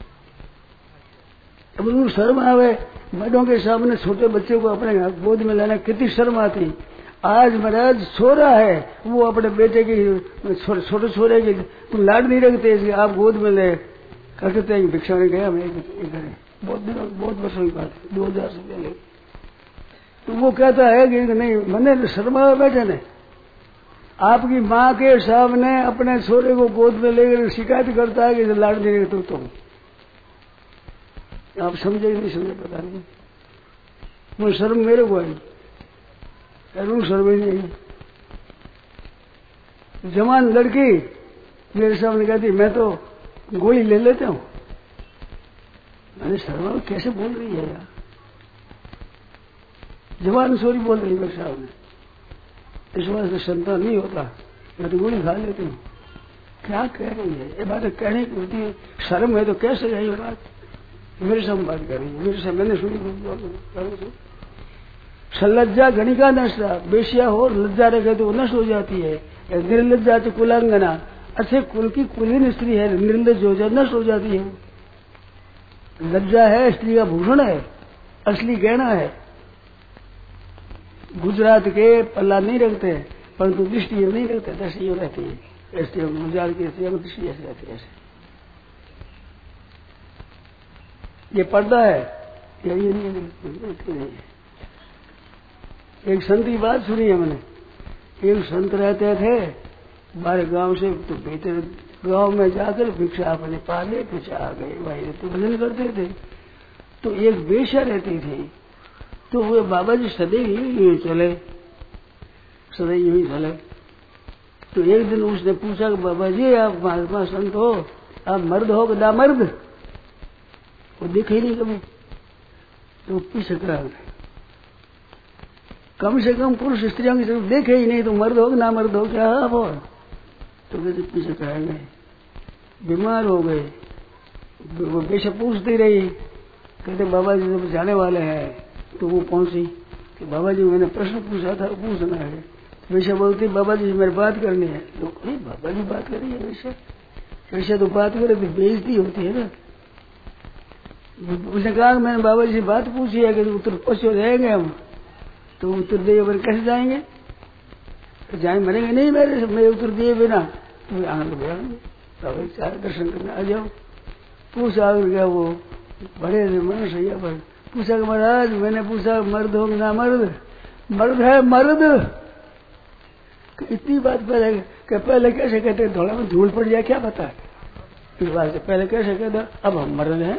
अब उनको शर्म आवे, बड़ों के सामने छोटे बच्चे को अपने गोद में लेना कितनी शर्म आती। आज महाराज छोरा है, वो अपने बेटे की छोटे छोरे की तुम लाड नहीं रखते, आप गोद में ले कहते हैं। भिक्षा में गया मैं घर, बहुत दिनों बहुत वर्षों की बात है, दो हजार से पहले। तो वो कहता है कि नहीं मैंने शर्मा बैठे ने, आपकी माँ के सामने अपने छोरे को गोद में लेकर शिकायत करता है कि लाड नहीं रखते तुम। आप समझे नहीं समझे पता नहीं, वो शर्म मेरे को आई, शर्म ही नहीं। जवान लड़की मेरे सामने कहती मैं तो गोली ले लेता हूँ। मैंने शर्मा कैसे बोल रही है यार, जवान सोरी बोल रही मेरे सामने, इस वजह से संतान नहीं होता, मैं तो गोली खा लेती हूँ। क्या कह रही है ये बात, कहने की होती है, शर्म है तो कैसे है ये बात? मेरे सामने बात कर रही है, मेरे सामने मैंने सुनी। सलज्जा गणिका नष्टा, बेशिया हो लज्जा रखे तो वो नष्ट हो जाती है। निर्लज्जा तो कुलांगना, अच्छे कुल की कुलीन स्त्री है, निर्लज हो जाए नष्ट हो जाती है। लज्जा है स्त्री का भूषण है, असली गहना है। गुजरात के पल्ला नहीं रखते परंतु दृष्टि नहीं रखते, दृष्टि रहती है। ऐसे गुजरात की स्त्री दृष्टि ऐसे रहती है। ये पर्दा है, ये नहीं, नहीं है। एक संत की बात सुनी है मैंने। एक संत रहते थे बाहर गांव से, तो भीतर गांव में जाकर भिक्षा अपने पाले भिक्षा आ गए, वही तो भजन करते थे। तो एक वेश्या रहती थी, तो वे बाबा जी सदैव यूं चले, सदैव यूं चले। तो एक दिन उसने पूछा कि बाबा जी आप महात्मा संत हो, आप मर्द हो कि ना मर्द? वो दिखे नहीं कभी, तो पीछे करा कम से कम पुरुष स्त्रियों की तरफ देखे ही नहीं, तो मर्द हो ना मर्द हो क्या आप हो? तो कहते पीछे करा गए, बीमार हो गए। वो बेशक पूछती रही, कहते बाबा जी जब जाने वाले हैं, तो वो पहुंची कि बाबा जी मैंने प्रश्न पूछा था, पूछना है। वैसे बोलती बाबा जी मेरी बात करनी है। तो बाबा जी बात करी है, वैसे वैसे तो बात करे तो बेइज्जती होती है ना। उसने कहा मैंने बाबा जी से बात पूछी है कि उत्तर पश्चिम रहेंगे हम, तो उत्तर दिए बिना कैसे जाएंगे? तो जाए मरेंगे नहीं मेरे मेरे उत्तर दिए बिना, तो आनंद भरेंगे। चार दर्शन करने आ जाओ। पूछा गया वो बड़े मनुष्य भैया पर पूछा कि महाराज मैंने पूछा मर्द हो कि ना मर्द? मर्द है मर्द। इतनी बात पहले कि पहले कैसे कहते थोड़ा में धूल पड़ जाए क्या पता, इस बात से पहले कैसे कहते अब हम मर्द हैं,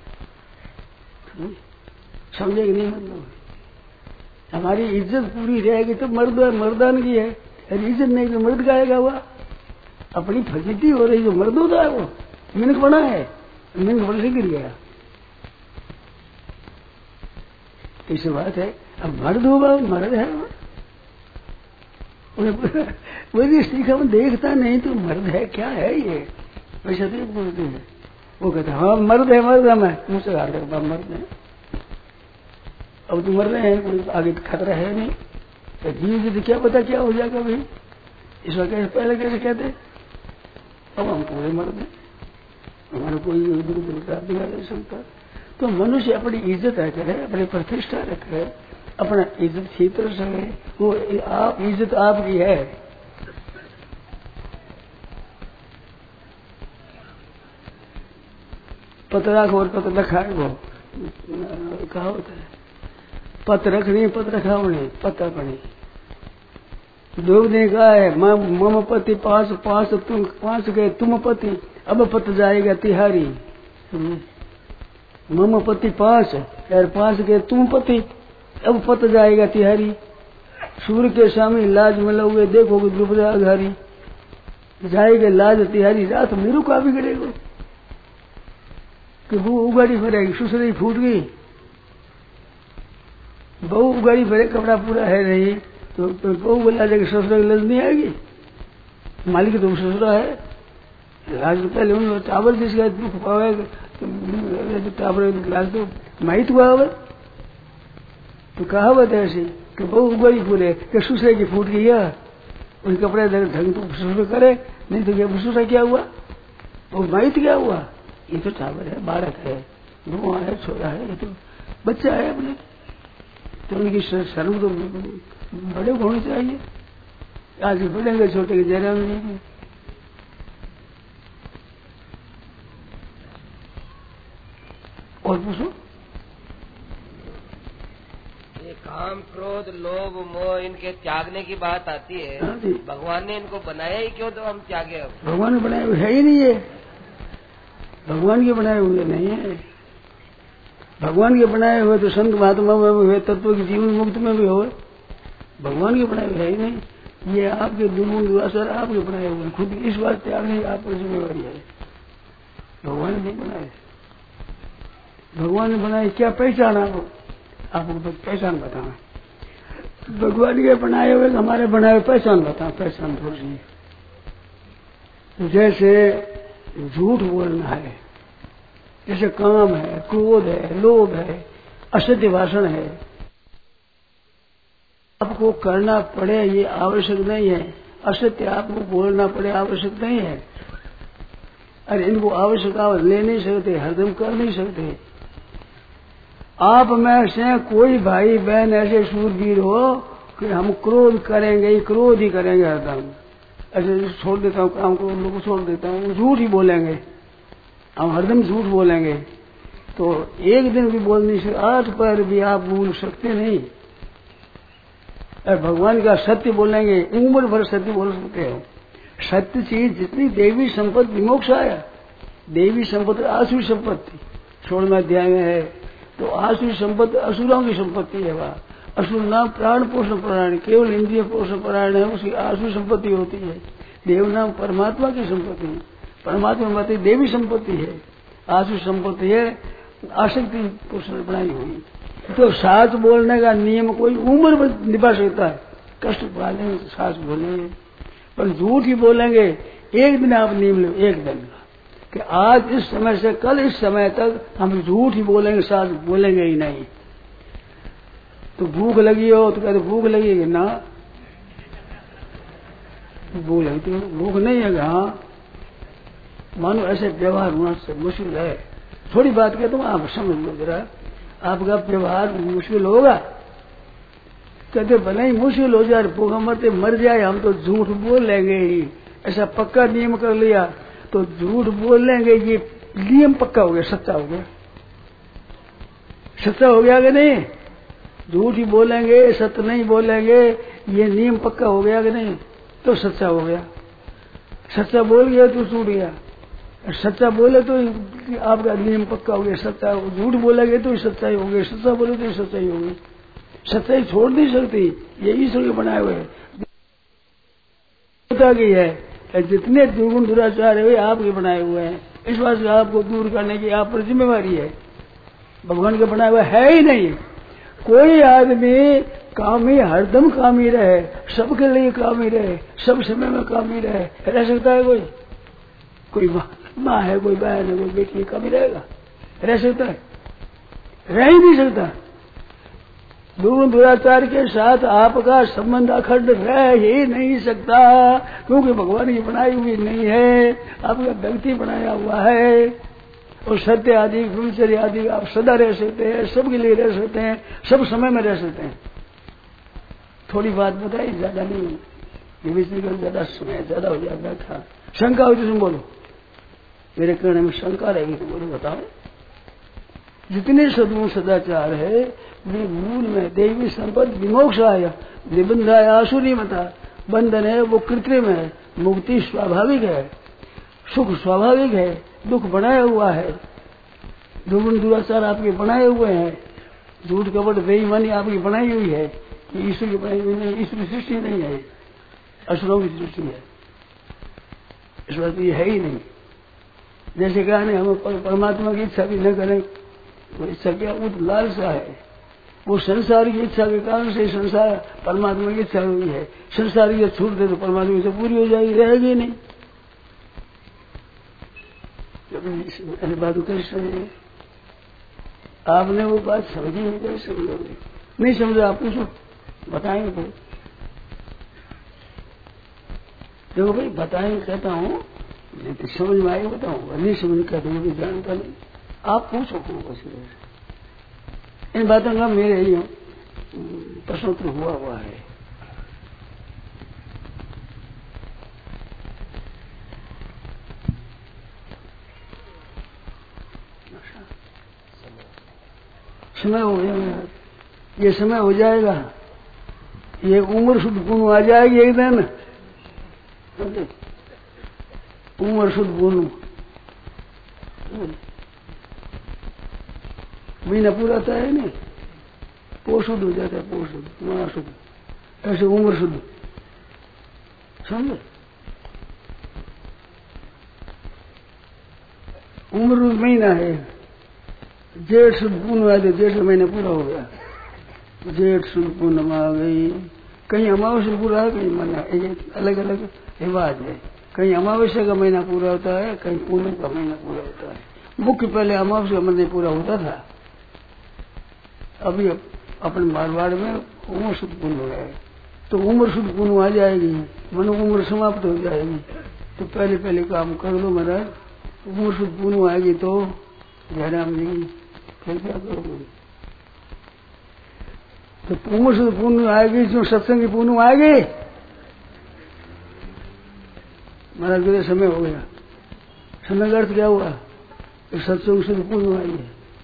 समझे कि नहीं? मतलब हमारी इज्जत पूरी रहेगी तो मर्द मर्दान की है, इज्जत नहीं तो मर्द गाएगा हुआ। अपनी फजीती हो रही जो मर्द होता है वो मिनक बना है, मिनक बन से गिर गया। ऐसी बात है, अब मर्द होगा मर्द है, वही सीखा में देखता नहीं तो मर्द है क्या है ये, वैसे तो बोलते हैं। वो कहते हाँ मर्द है मर्द है, मैं मुझसे हार लगा मर्द है। अब तो मर रहे हैं, कोई आगे खतरा है नहीं, तो जीव जी तो क्या पता क्या हो जाएगा भाई। इस वक्त कैसे पहले कैसे कहते अब हम पूरे मर्द हैं, हमारा कोई दिखा नहीं सकता। तो मनुष्य अपनी इज्जत करे, अपनी प्रतिष्ठा रखे, अपना इज्जत क्षेत्र सके, वो आप इज्जत आपकी है। पत रख और पत रखा है, वो कहा होता है, पत रखनी पत रखावनी पत रखनी। लोग ने कहा है मम पति पास पास तुम पास गए तुम पति, अब पत जाएगा तिहारी। मम पति पास यार पास गए तुम पति, अब पत जाएगा तिहारी। सूर्य के सामने लाज मिला हुए देखोगे द्रुपदा अघारी, जाएगा लाज तिहारी। रात मेरू का बिगड़ेगा कि वो उगाड़ी भरेगी, सुसरी फूट गई, बहु उगाड़ी भरे कपड़ा पूरा है नहीं, तो बहु बोला जाएगा ससुरा की लज नहीं आएगी। मालिक तो ससुरा है, लाज तो पहले उन टावर जिसका दुख पावेगा टावर लाज तो माहित हुआ होगा। तो कहावत है ऐसी कि बहु उगाड़ी पूरे कि ससुरे की फूट गई है, उन कपड़े ढंग तो ससुर करे, नहीं तो क्या ससुरा क्या हुआ, वो माहित क्या हुआ। ये तो टावर है, बालक है, धुआं है, छोरा है, ये तो बच्चा है अपने, तो उनकी शर्म तो बड़े होने चाहिए। आज बढ़ेंगे छोटे के जरा में नहीं। और पूछो। ये काम क्रोध लोभ मोह इनके त्यागने की बात आती है, भगवान ने इनको बनाया ही क्यों, तो हम त्यागे। अब भगवान ने बनाए हुए है ही नहीं, है भगवान के बनाए हुए नहीं है। भगवान के बनाए हुए तो संत महात्मा में भी हुए, तत्व की जीवन मुक्त में भी हो, भगवान के बनाए हुए है ही नहीं। ये आपके दुर्गुण दुआसर आपके बनाए हुए, खुद इस बात त्याग नहीं, आप पर जिम्मेवारी है। भगवान ने नहीं बनाए, भगवान ने बनाए क्या पहचान, आपको आपको पहचान बताना। भगवान के बनाए हुए हमारे बनाए हुए पहचान बताओ, पहचान थोड़ी। जैसे झूठ बोलना है, जैसे काम है, क्रोध है, लोभ है, असत्य भाषण है, आपको करना पड़े ये आवश्यक नहीं है। असत्य आपको बोलना पड़े आवश्यक नहीं है। अरे इनको आवश्यक आप ले नहीं सकते, हरदम कर नहीं सकते। आप में से कोई भाई बहन ऐसे सूरवीर हो कि हम क्रोध करेंगे, क्रोध ही करेंगे हरदम, ऐसे छोड़ देता हूँ काम को, लोगों को छोड़ देता हूँ, झूठ ही बोलेंगे, हम हरदम झूठ बोलेंगे, तो एक दिन भी बोल नहीं सकते, आठ पर भी आप बोल सकते नहीं। भगवान का सत्य बोलेंगे, उम्र भर सत्य बोल सकते हो। सत्य चीज जितनी देवी संपत्ति विमोक्ष आया, देवी संपत्ति आसुरी संपत्ति सोलहवें अध्याय में है। तो आसुरी संपत्ति असुरों की संपत्ति है। वह असुर नाम प्राण पोषण प्राण, केवल इंद्रिय पोषण प्राण है, उसकी आसुरी संपत्ति होती है। देव नाम परमात्मा की संपत्ति, परमात्मा में देवी संपत्ति है, आसुरी संपत्ति है, आसक्ति पोषण बनाई हुई। तो साच बोलने का नियम कोई उम्र में निभा सकता है, कष्ट पालेंगे तो साच बोलेंगे, पर झूठ ही बोलेंगे। एक दिन आप नियम लो, एक दिन का, कि आज इस समय से कल इस समय तक हम झूठ ही बोलेंगे, साच बोलेंगे ही नहीं। तो भूख लगी हो तो कहते भूख लगेगी ना, बोले तो भूख नहीं है। हाँ मानो ऐसे व्यवहार होना से मुश्किल है। थोड़ी बात कहता हूँ, आप समझ लो जरा, आपका व्यवहार मुश्किल होगा। कहते भले ही मुश्किल हो जाए, भूखा मरते मर जाए, हम तो झूठ बोल लेंगे ही, ऐसा पक्का नियम कर लिया तो झूठ बोल लेंगे। ये नियम पक्का हो गया, सच्चा हो गया, सच्चा हो गया कि नहीं। झूठ ही बोलेंगे, सत्य नहीं बोलेंगे, ये नियम पक्का हो गया कि नहीं, तो सच्चा हो गया। सच्चा बोल गया तो छूट गया, सच्चा बोले तो आपका नियम पक्का हो गया। सच्चा झूठ बोलेंगे तो सच्चाई हो गई, सच्चा बोले तो सच्चाई हो गई। सच्चाई छोड़ नहीं सकती, ये ईश्वर के बनाए हुए की है। जितने दुर्गुण दुराचार है वे आपके बनाए हुए हैं, इस बात से आपको दूर करने की आप पर जिम्मेवारी है। भगवान के बनाए हुए है ही नहीं। कोई आदमी कामी हरदम कामी रहे, सबके लिए कामी रहे, सब समय में कामी रहे, रह सकता है कोई? कोई माँ है, कोई बहन है, कोई बेटी है, कामी रहेगा? रह सकता है? रह ही नहीं सकता। दुर्गुण दुराचार के साथ आपका संबंध अखंड रह ही नहीं सकता, क्योंकि भगवान की बनाई हुई नहीं है, आपका व्यक्ति बनाया हुआ है। और सत्य आदि ब्रह्मचर्य आदि आप सदा रह सकते हैं, सबके लिए रह सकते हैं, सब समय में रह सकते हैं। थोड़ी बात बताई, ज्यादा नहीं, ये बीच में ज्यादा समय ज्यादा हो जाएगा। था शंका हो तो तुम बोलो, मेरे कहने में शंका रहेगी तो बोलो, बताओ। जितने सदगुण सदाचार है वे मूल में देवी संपद विमोक्ष आया, निबंधाया आसुरी मता। बंधन है वो कृत्रिम है, मुक्ति स्वाभाविक है, सुख स्वाभाविक है, दुख बनाया हुआ है। दुर्गुण दुराचार आपके बनाए हुए हैं, झूठ कपट बेईमानी आपकी बनाई हुई है, कि ईश्वर की बनाई हुई नहीं, ईश्वर की सृष्टि नहीं है, असुरों की सृष्टि है, ईश्वर की है ही नहीं। जैसे कहा नहीं, हम परमात्मा की इच्छा भी न करें, वो इच्छा क्या, वो तो लालसा है। वो संसार की इच्छा के कारण से संसार परमात्मा की इच्छा हुई है। संसार की छूट दे तो परमात्मा की इच्छा पूरी हो जाएगी, रहेगी नहीं। अरे बात कैसे समझे आपने, वो बात समझी नहीं, कैसे समझोगे? नहीं समझो आप पूछो, बताएंगे भाई। देखो भाई बताएंगे, कहता हूँ समझ में आएगा बताऊंगा, नहीं समझ कहता हूँ जानता नहीं, आप पूछो को। इन बातों का मेरे ही प्रश्नोत्तर हुआ हुआ है। समय हो गया, ये समय हो जाएगा, ये उम्र शुद्ध पूर्ण आ जाएगी एक दिन, उम्र शुद्ध पूर्ण महीना पूरा आता है नहीं, पोष शुद्ध हो जाता है, पोष शुद्ध माह शुद्ध, ऐसे उम्र शुद्ध, समझे? उम्र महीना है, जेठ शुद्ध पूर्ण आ गया, जेठ महीना पूरा हो गया, जेठ शुद्ध पूर्णिम आ गई। कहीं अमावस्या पूरा है, कहीं महीना, अलग अलग रिवाज है। कहीं अमावस्या का महीना पूरा होता है, कहीं पूर्णिम का महीना पूरा होता है। मुख्य पहले अमावस्या का महीना पूरा होता था, अभी अपने मारवाड़ में उम्र शुद्ध पूर्ण हो गया, तो उम्र शुद्ध पूर्ण आ जाएगी, मनो उम्र समाप्त हो जाएगी। तो पहले पहले काम कर लो महाराज, उम्र शुद्ध पूर्ण आएगी तो जयराम जी फिर क्या करोगे? तो उम्र शुद्ध पूर्ण आएगी, जो सत्संग की पूर्ण आएगी। महाराज मेरे समय हो गया, समय का अर्थ क्या हुआ? सत्संग शुद्ध पूर्ण आएगी,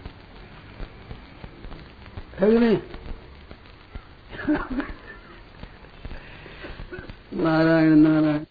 है कि नहीं? नारायण नारायण।